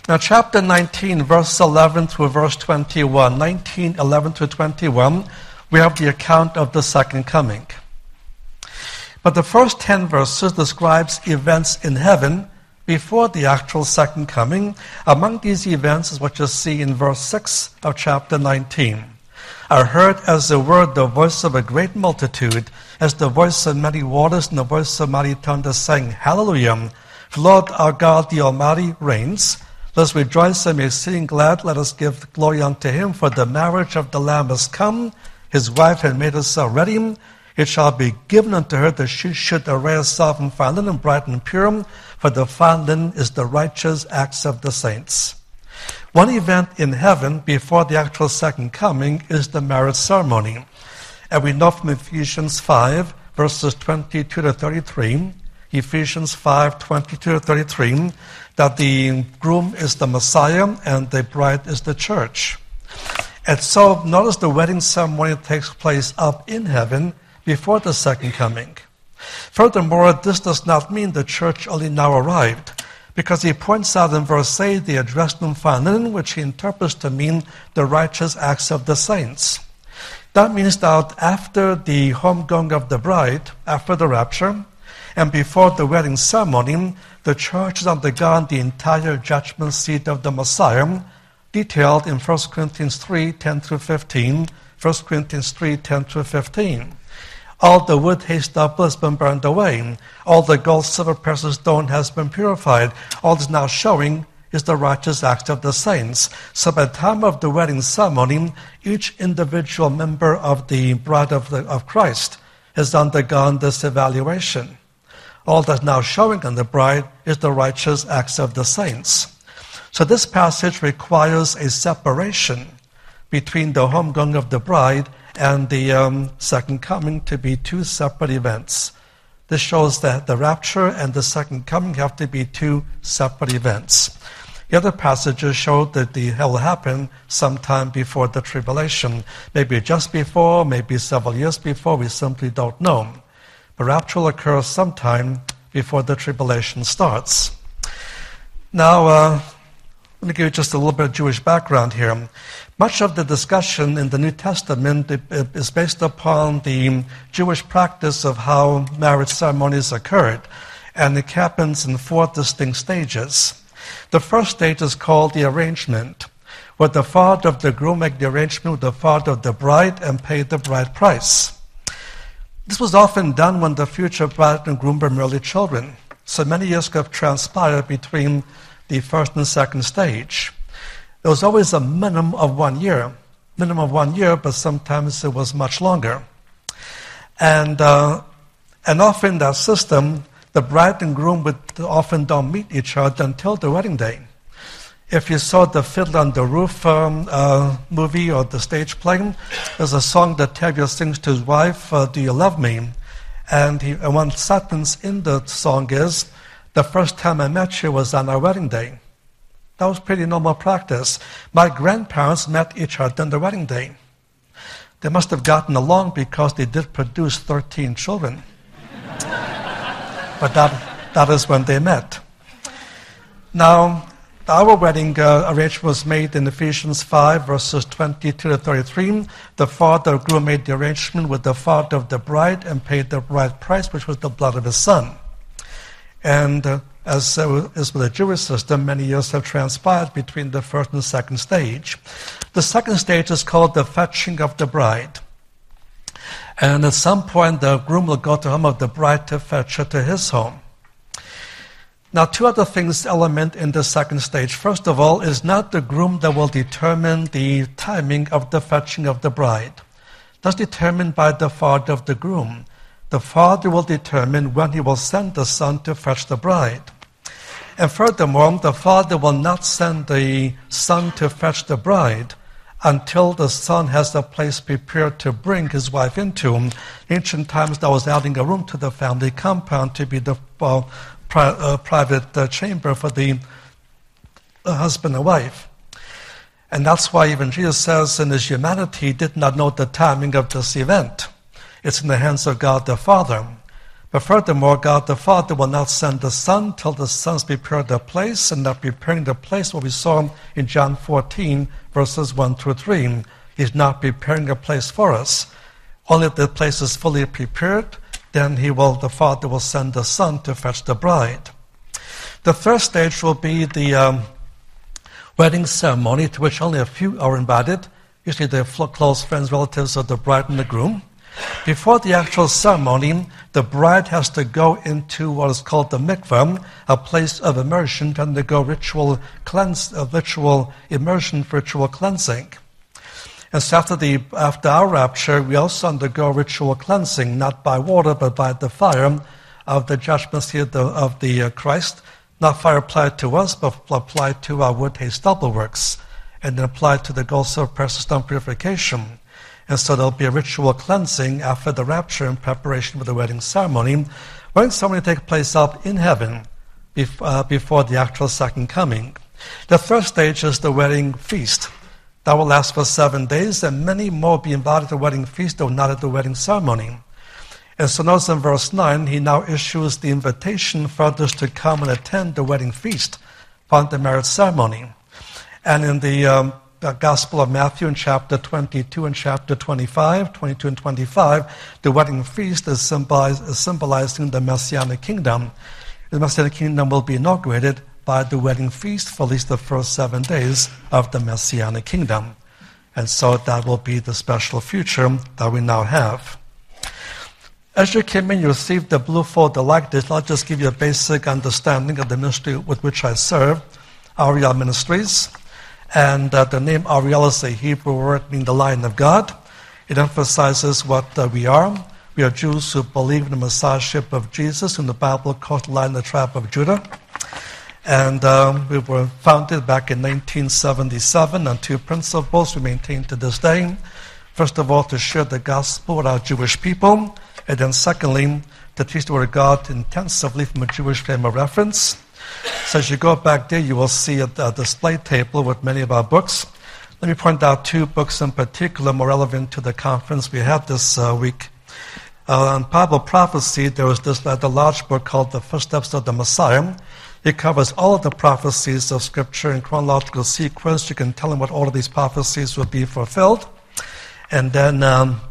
Now, chapter 19, verse 11 through verse 21, 19, 11 to 21, we have the account of the second coming. But the first 10 verses describes events in heaven before the actual second coming. Among these events is what you see in verse 6 of chapter 19. I heard as it were the voice of a great multitude, as the voice of many waters and the voice of mighty thunders, saying, Hallelujah! For Lord our God the Almighty reigns. Let us rejoice and be exceeding glad. Let us give glory unto him, for the marriage of the Lamb is come. His wife had made herself ready. It shall be given unto her that she should array herself in fine linen, bright and pure, for the fine linen is the righteous acts of the saints. One event in heaven before the actual second coming is the marriage ceremony. And we know from Ephesians 5, verses 22 to 33, Ephesians 5, 22 to 33, that the groom is the Messiah and the bride is the church. And so notice the wedding ceremony takes place up in heaven before the second coming. Furthermore, this does not mean the church only now arrived, because he points out in verse 8 the dressed in fine linen, which he interprets to mean the righteous acts of the saints. That means that after the homegoing of the bride, after the rapture, and before the wedding ceremony, the church has undergone the entire judgment seat of the Messiah, detailed in 1 Corinthians 3, 10 through 15, 1 Corinthians 3, 10 through 15. All the wood, hay, stubble has been burned away. All the gold, silver, precious stone has been purified. All that's now showing is the righteous acts of the saints. So by the time of the wedding ceremony, each individual member of the bride of Christ has undergone this evaluation. All that's now showing on the bride is the righteous acts of the saints. So this passage requires a separation between the homegoing of the bride and the second coming to be two separate events. This shows that the rapture and the second coming have to be two separate events. The other passages show that it will happen sometime before the tribulation. Maybe just before, maybe several years before, we simply don't know. The rapture will occur sometime before the tribulation starts. Now, let me give you just a little bit of Jewish background here. Much of the discussion in the New Testament is based upon the Jewish practice of how marriage ceremonies occurred, and it happens in 4 distinct stages. The first stage is called the arrangement, where the father of the groom make the arrangement with the father of the bride and pay the bride price. This was often done when the future bride and groom were merely children, so many years could have transpired between the first and second stage. There was always a minimum of 1 year, but sometimes it was much longer. And often in that system, the bride and groom would often don't meet each other until the wedding day. If you saw the Fiddler on the Roof movie or the stage play, there's a song that Tevye sings to his wife, Do You Love Me? And one sentence in the song is, the first time I met you was on our wedding day. That was pretty normal practice. My grandparents met each other on the wedding day. They must have gotten along because they did produce 13 children. But that is when they met. Now, our wedding arrangement was made in Ephesians 5, verses 22 to 33. The father of the groom made the arrangement with the father of the bride and paid the bride price, which was the blood of his son. And as is with the Jewish system, many years have transpired between the first and second stage. The second stage is called the fetching of the bride. And at some point, the groom will go to the home of the bride to fetch her to his home. Now, 2 other things element in the second stage. First of all, is not the groom that will determine the timing of the fetching of the bride. That's determined by the father of the groom. The father will determine when he will send the son to fetch the bride. And furthermore, the father will not send the son to fetch the bride until the son has a place prepared to bring his wife into. In ancient times, that was adding a room to the family compound to be the private chamber for the husband and wife. And that's why even Jesus says in his humanity, he did not know the timing of this event. It's in the hands of God the Father. But furthermore, God the Father will not send the Son till the Son's prepared the place, and that preparing the place, what we saw in John 14, verses 1 through 3. He's not preparing a place for us. Only if the place is fully prepared, then the Father will send the Son to fetch the bride. The third stage will be the wedding ceremony, to which only a few are invited, usually the close friends, relatives of the bride and the groom. Before the actual ceremony, the bride has to go into what is called the mikveh, a place of immersion, to undergo ritual immersion, ritual cleansing. And so after our rapture, we also undergo ritual cleansing, not by water, but by the fire of the judgment seat of the Christ. Not fire applied to us, but applied to our wood, hay, stubble works, and then applied to the gold, silver, precious stone purification. And so there'll be a ritual cleansing after the rapture in preparation for the wedding ceremony. Wedding ceremony takes place up in heaven before the actual second coming. The third stage is the wedding feast. That will last for 7 days, and many more will be invited to the wedding feast, though not at the wedding ceremony. And so notice in verse 9, he now issues the invitation for others to come and attend the wedding feast following the marriage ceremony. And in the Gospel of Matthew in chapter 22 and chapter 22 and 25, the wedding feast is symbolizing the Messianic kingdom. The Messianic kingdom will be inaugurated by the wedding feast for at least the first 7 days of the Messianic kingdom. And so that will be the special future that we now have. As you came in, you received the blue folder like this. I'll just give you a basic understanding of the ministry with which I serve, Ariel Ministries. And the name Ariel is a Hebrew word meaning the Lion of God. It emphasizes what we are. We are Jews who believe in the Messiahship of Jesus, whom the Bible calls the Lion of the tribe of Judah. And we were founded back in 1977 on two principles we maintain to this day. First of all, to share the gospel with our Jewish people. And then secondly, to teach the Word of God intensively from a Jewish frame of reference. So as you go back there, you will see a display table with many of our books. Let me point out two books in particular more relevant to the conference we had this week. On Bible prophecy, there was the large book called The Footsteps of the Messiah. It covers all of the prophecies of Scripture in chronological sequence. You can tell them what all of these prophecies will be fulfilled. And then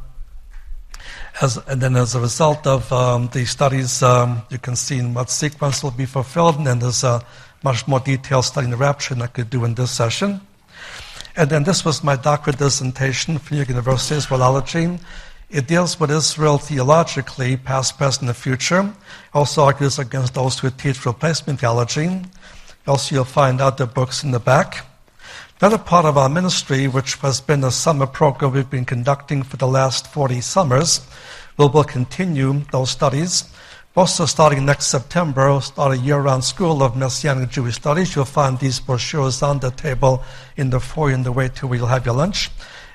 as a result of the studies, you can see in what sequence will be fulfilled. And then there's much more detailed studying the rapture than I could do in this session. And then this was my doctorate dissertation from New University of Israelology. It deals with Israel theologically, past, present, and future. Also argues against those who teach replacement theology. Also, you'll find other books in the back. Another part of our ministry, which has been a summer program we've been conducting for the last 40 summers, we'll continue those studies. Also, starting next September, we'll start a year-round school of Messianic Jewish Studies. You'll find these brochures on the table in the foyer in the way to where you'll have your lunch.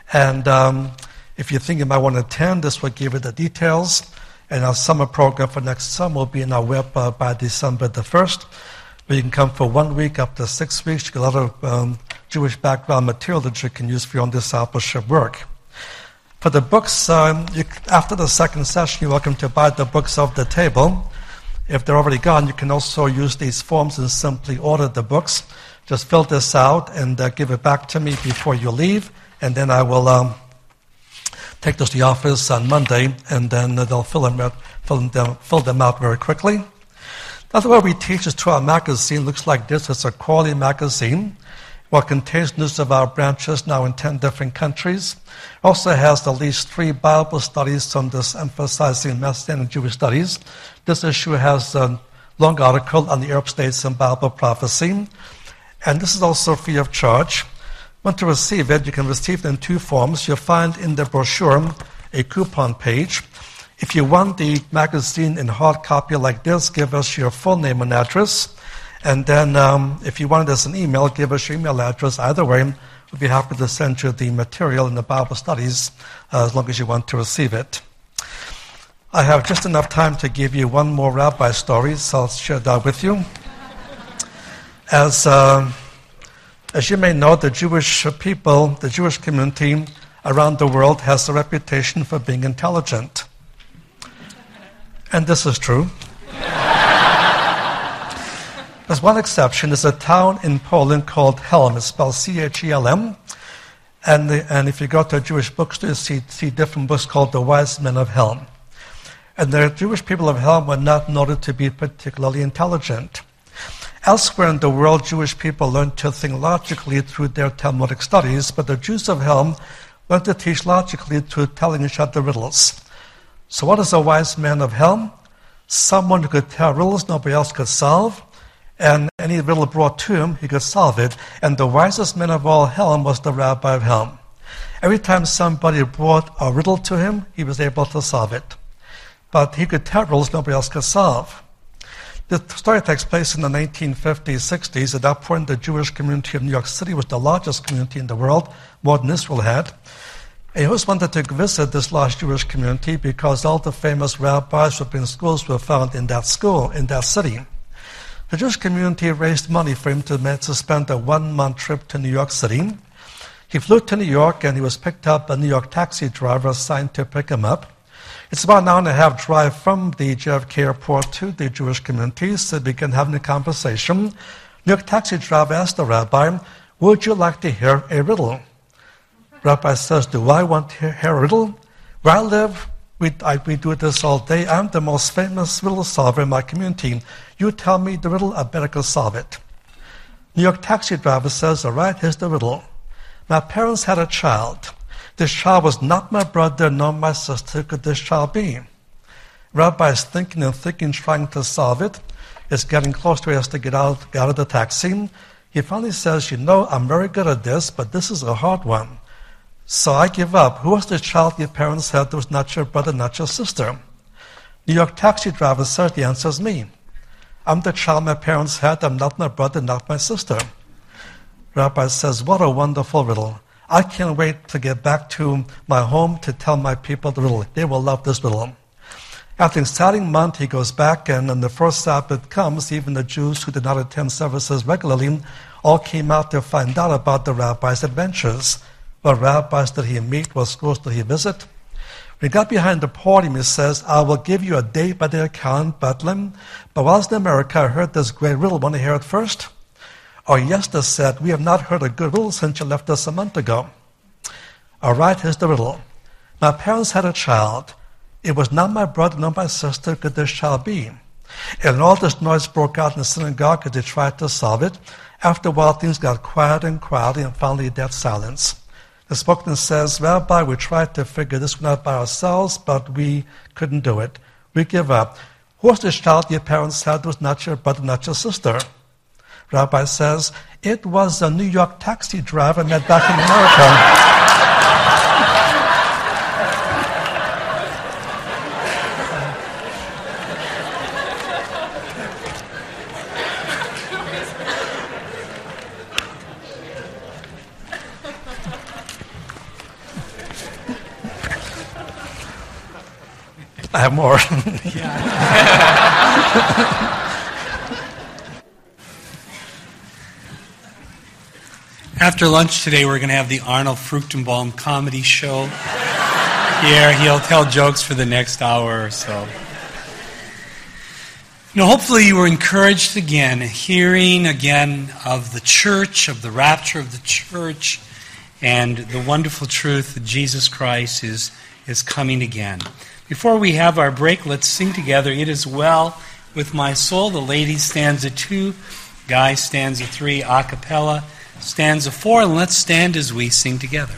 And if you think you might want to attend, this will give you the details. And our summer program for next summer will be in our web by December the 1st. Where you can come for 1 week up to 6 weeks. You get a lot of Jewish background material that you can use for your own discipleship work. For the books, after the second session, you're welcome to buy the books off the table. If they're already gone, you can also use these forms and simply order the books. Just fill this out and give it back to me before you leave. And then I will take those to the office on Monday, and then they'll fill them out very quickly. Another way we teach is through our magazine. Looks like this. It's a quality magazine. What contains news of our branches now in 10 different countries. Also has at least 3 Bible studies on this, emphasizing Messianic Jewish studies. This issue has a long article on the Arab states and Bible prophecy. And this is also free of charge. Want to receive it, you can receive it in 2 forms. You'll find in the brochure a coupon page. If you want the magazine in hard copy like this, give us your full name and address. And then if you want it as an email, give us your email address. Either way, we'll be happy to send you the material in the Bible studies as long as you want to receive it. I have just enough time to give you one more rabbi story, so I'll share that with you. As you may know, the Jewish people, the Jewish community around the world has a reputation for being intelligent. And this is true. There's one exception. There's a town in Poland called Chelm. It's spelled Chelm. And if you go to a Jewish bookstore, you see different books called The Wise Men of Chelm. And the Jewish people of Chelm were not noted to be particularly intelligent. Elsewhere in the world, Jewish people learned to think logically through their Talmudic studies, but the Jews of Chelm learned to teach logically through telling each other riddles. So what is a wise man of Chelm? Someone who could tell riddles nobody else could solve, and any riddle brought to him, he could solve it. And the wisest man of all Chelm was the rabbi of Chelm. Every time somebody brought a riddle to him, he was able to solve it. But he could tell riddles nobody else could solve. The story takes place in the 1950s, 60s. At that point, the Jewish community of New York City was the largest community in the world, more than Israel had. And he always wanted to visit this large Jewish community because all the famous rabbis who had been in schools were found in that school, in that city. The Jewish community raised money for him to spend a 1-month trip to New York City. He flew to New York and he was picked up by a New York taxi driver assigned to pick him up. It's about an hour and a half drive from the JFK airport to the Jewish community, so they began having a conversation. New York taxi driver asked the rabbi, "Would you like to hear a riddle?" Rabbi says, "Do I want to hear a riddle? Where I live, we do this all day. I'm the most famous riddle solver in my community. You tell me the riddle, I bet I can solve it." New York taxi driver says, "All right, here's the riddle. My parents had a child. This child was not my brother nor my sister. Who could this child be?" Rabbi is thinking and thinking, trying to solve it. It's getting close to he has to get out of the taxi. He finally says, "You know, I'm very good at this, but this is a hard one. So I give up. Who was the child your parents had that was not your brother, not your sister?" New York taxi driver says, "The answer is me. I'm the child my parents had. I'm not my brother, not my sister." Rabbi says, "What a wonderful riddle. I can't wait to get back to my home to tell my people the riddle. They will love this riddle." After an exciting month, he goes back, and on the first Sabbath comes, even the Jews who did not attend services regularly all came out to find out about the rabbi's adventures. What rabbis did he meet? What schools did he visit? When he got behind the podium, he says, "I will give you a day-by-day account, Bethlehem. But while I was in America, I heard this great riddle. Want to hear it first?" Or Yester said, "We have not heard a good riddle since you left us a month ago." All right, here's the riddle. My parents had a child. It was not my brother nor my sister. Could this child be? And all this noise broke out in the synagogue as they tried to solve it. After a while, things got quieter and quieter, and finally, dead silence. The spokesman says, "Rabbi, we tried to figure this one out by ourselves, but we couldn't do it. We give up. Who was this child your parents had that was not your brother, not your sister?" Rabbi says, "It was a New York taxi driver I met back in America." I have more. After lunch today, we're going to have the Arnold Fruchtenbaum comedy show here. He'll tell jokes for the next hour or so. Hopefully you were encouraged again, hearing again of the church, of the rapture of the church, and the wonderful truth that Jesus Christ is coming again. Before we have our break, let's sing together, "It Is Well With My Soul." The ladies, stanza 2, guys, stanza 3, a cappella, stanza 4, and let's stand as we sing together.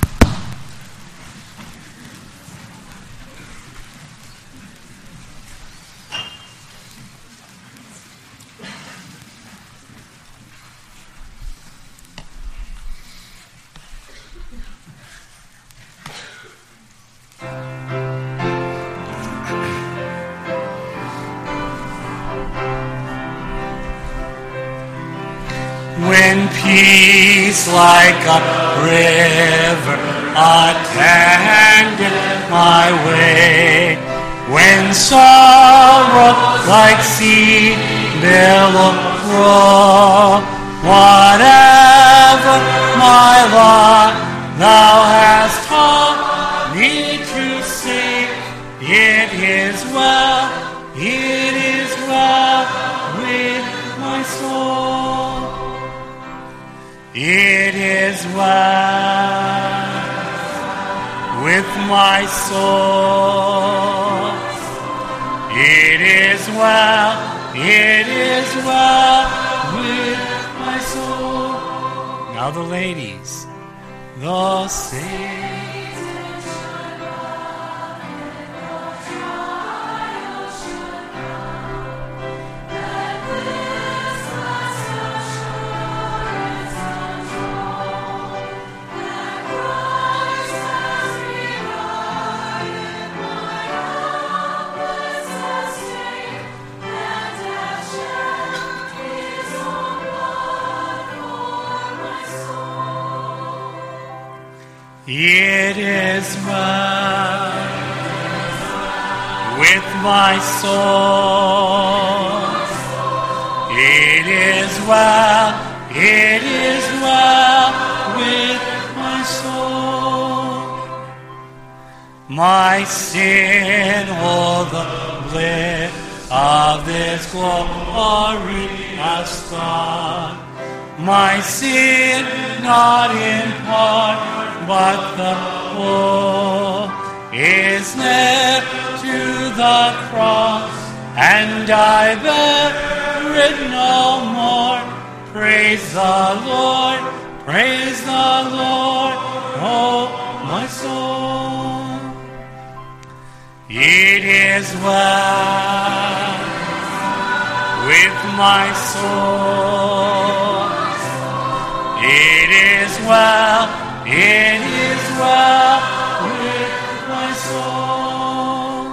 When peace like a river attended my way, when sorrow like sea billow roll, whatever my lot, thou hast taught me to sing, it is well is well with my soul. It is well with my soul. Now the ladies, the saints. It is well with my soul. It is well with my soul. My sin, all the bliss of this glory has done. My sin, not in part, but the whole, is nailed to the cross, and I bear it no more. Praise the Lord, oh my soul. It is well with my soul. It is well with my soul.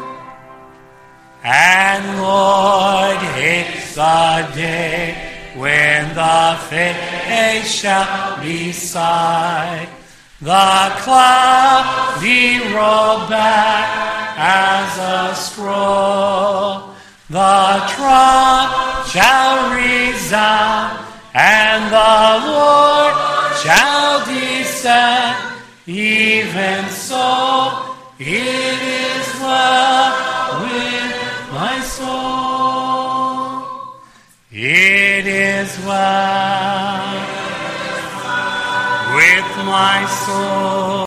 And Lord, it's the day when the face shall be sight. The cloud be rolled back as a scroll. The trump shall resound, and the Lord shall descend. Even so, it is well with my soul. It is well with my soul.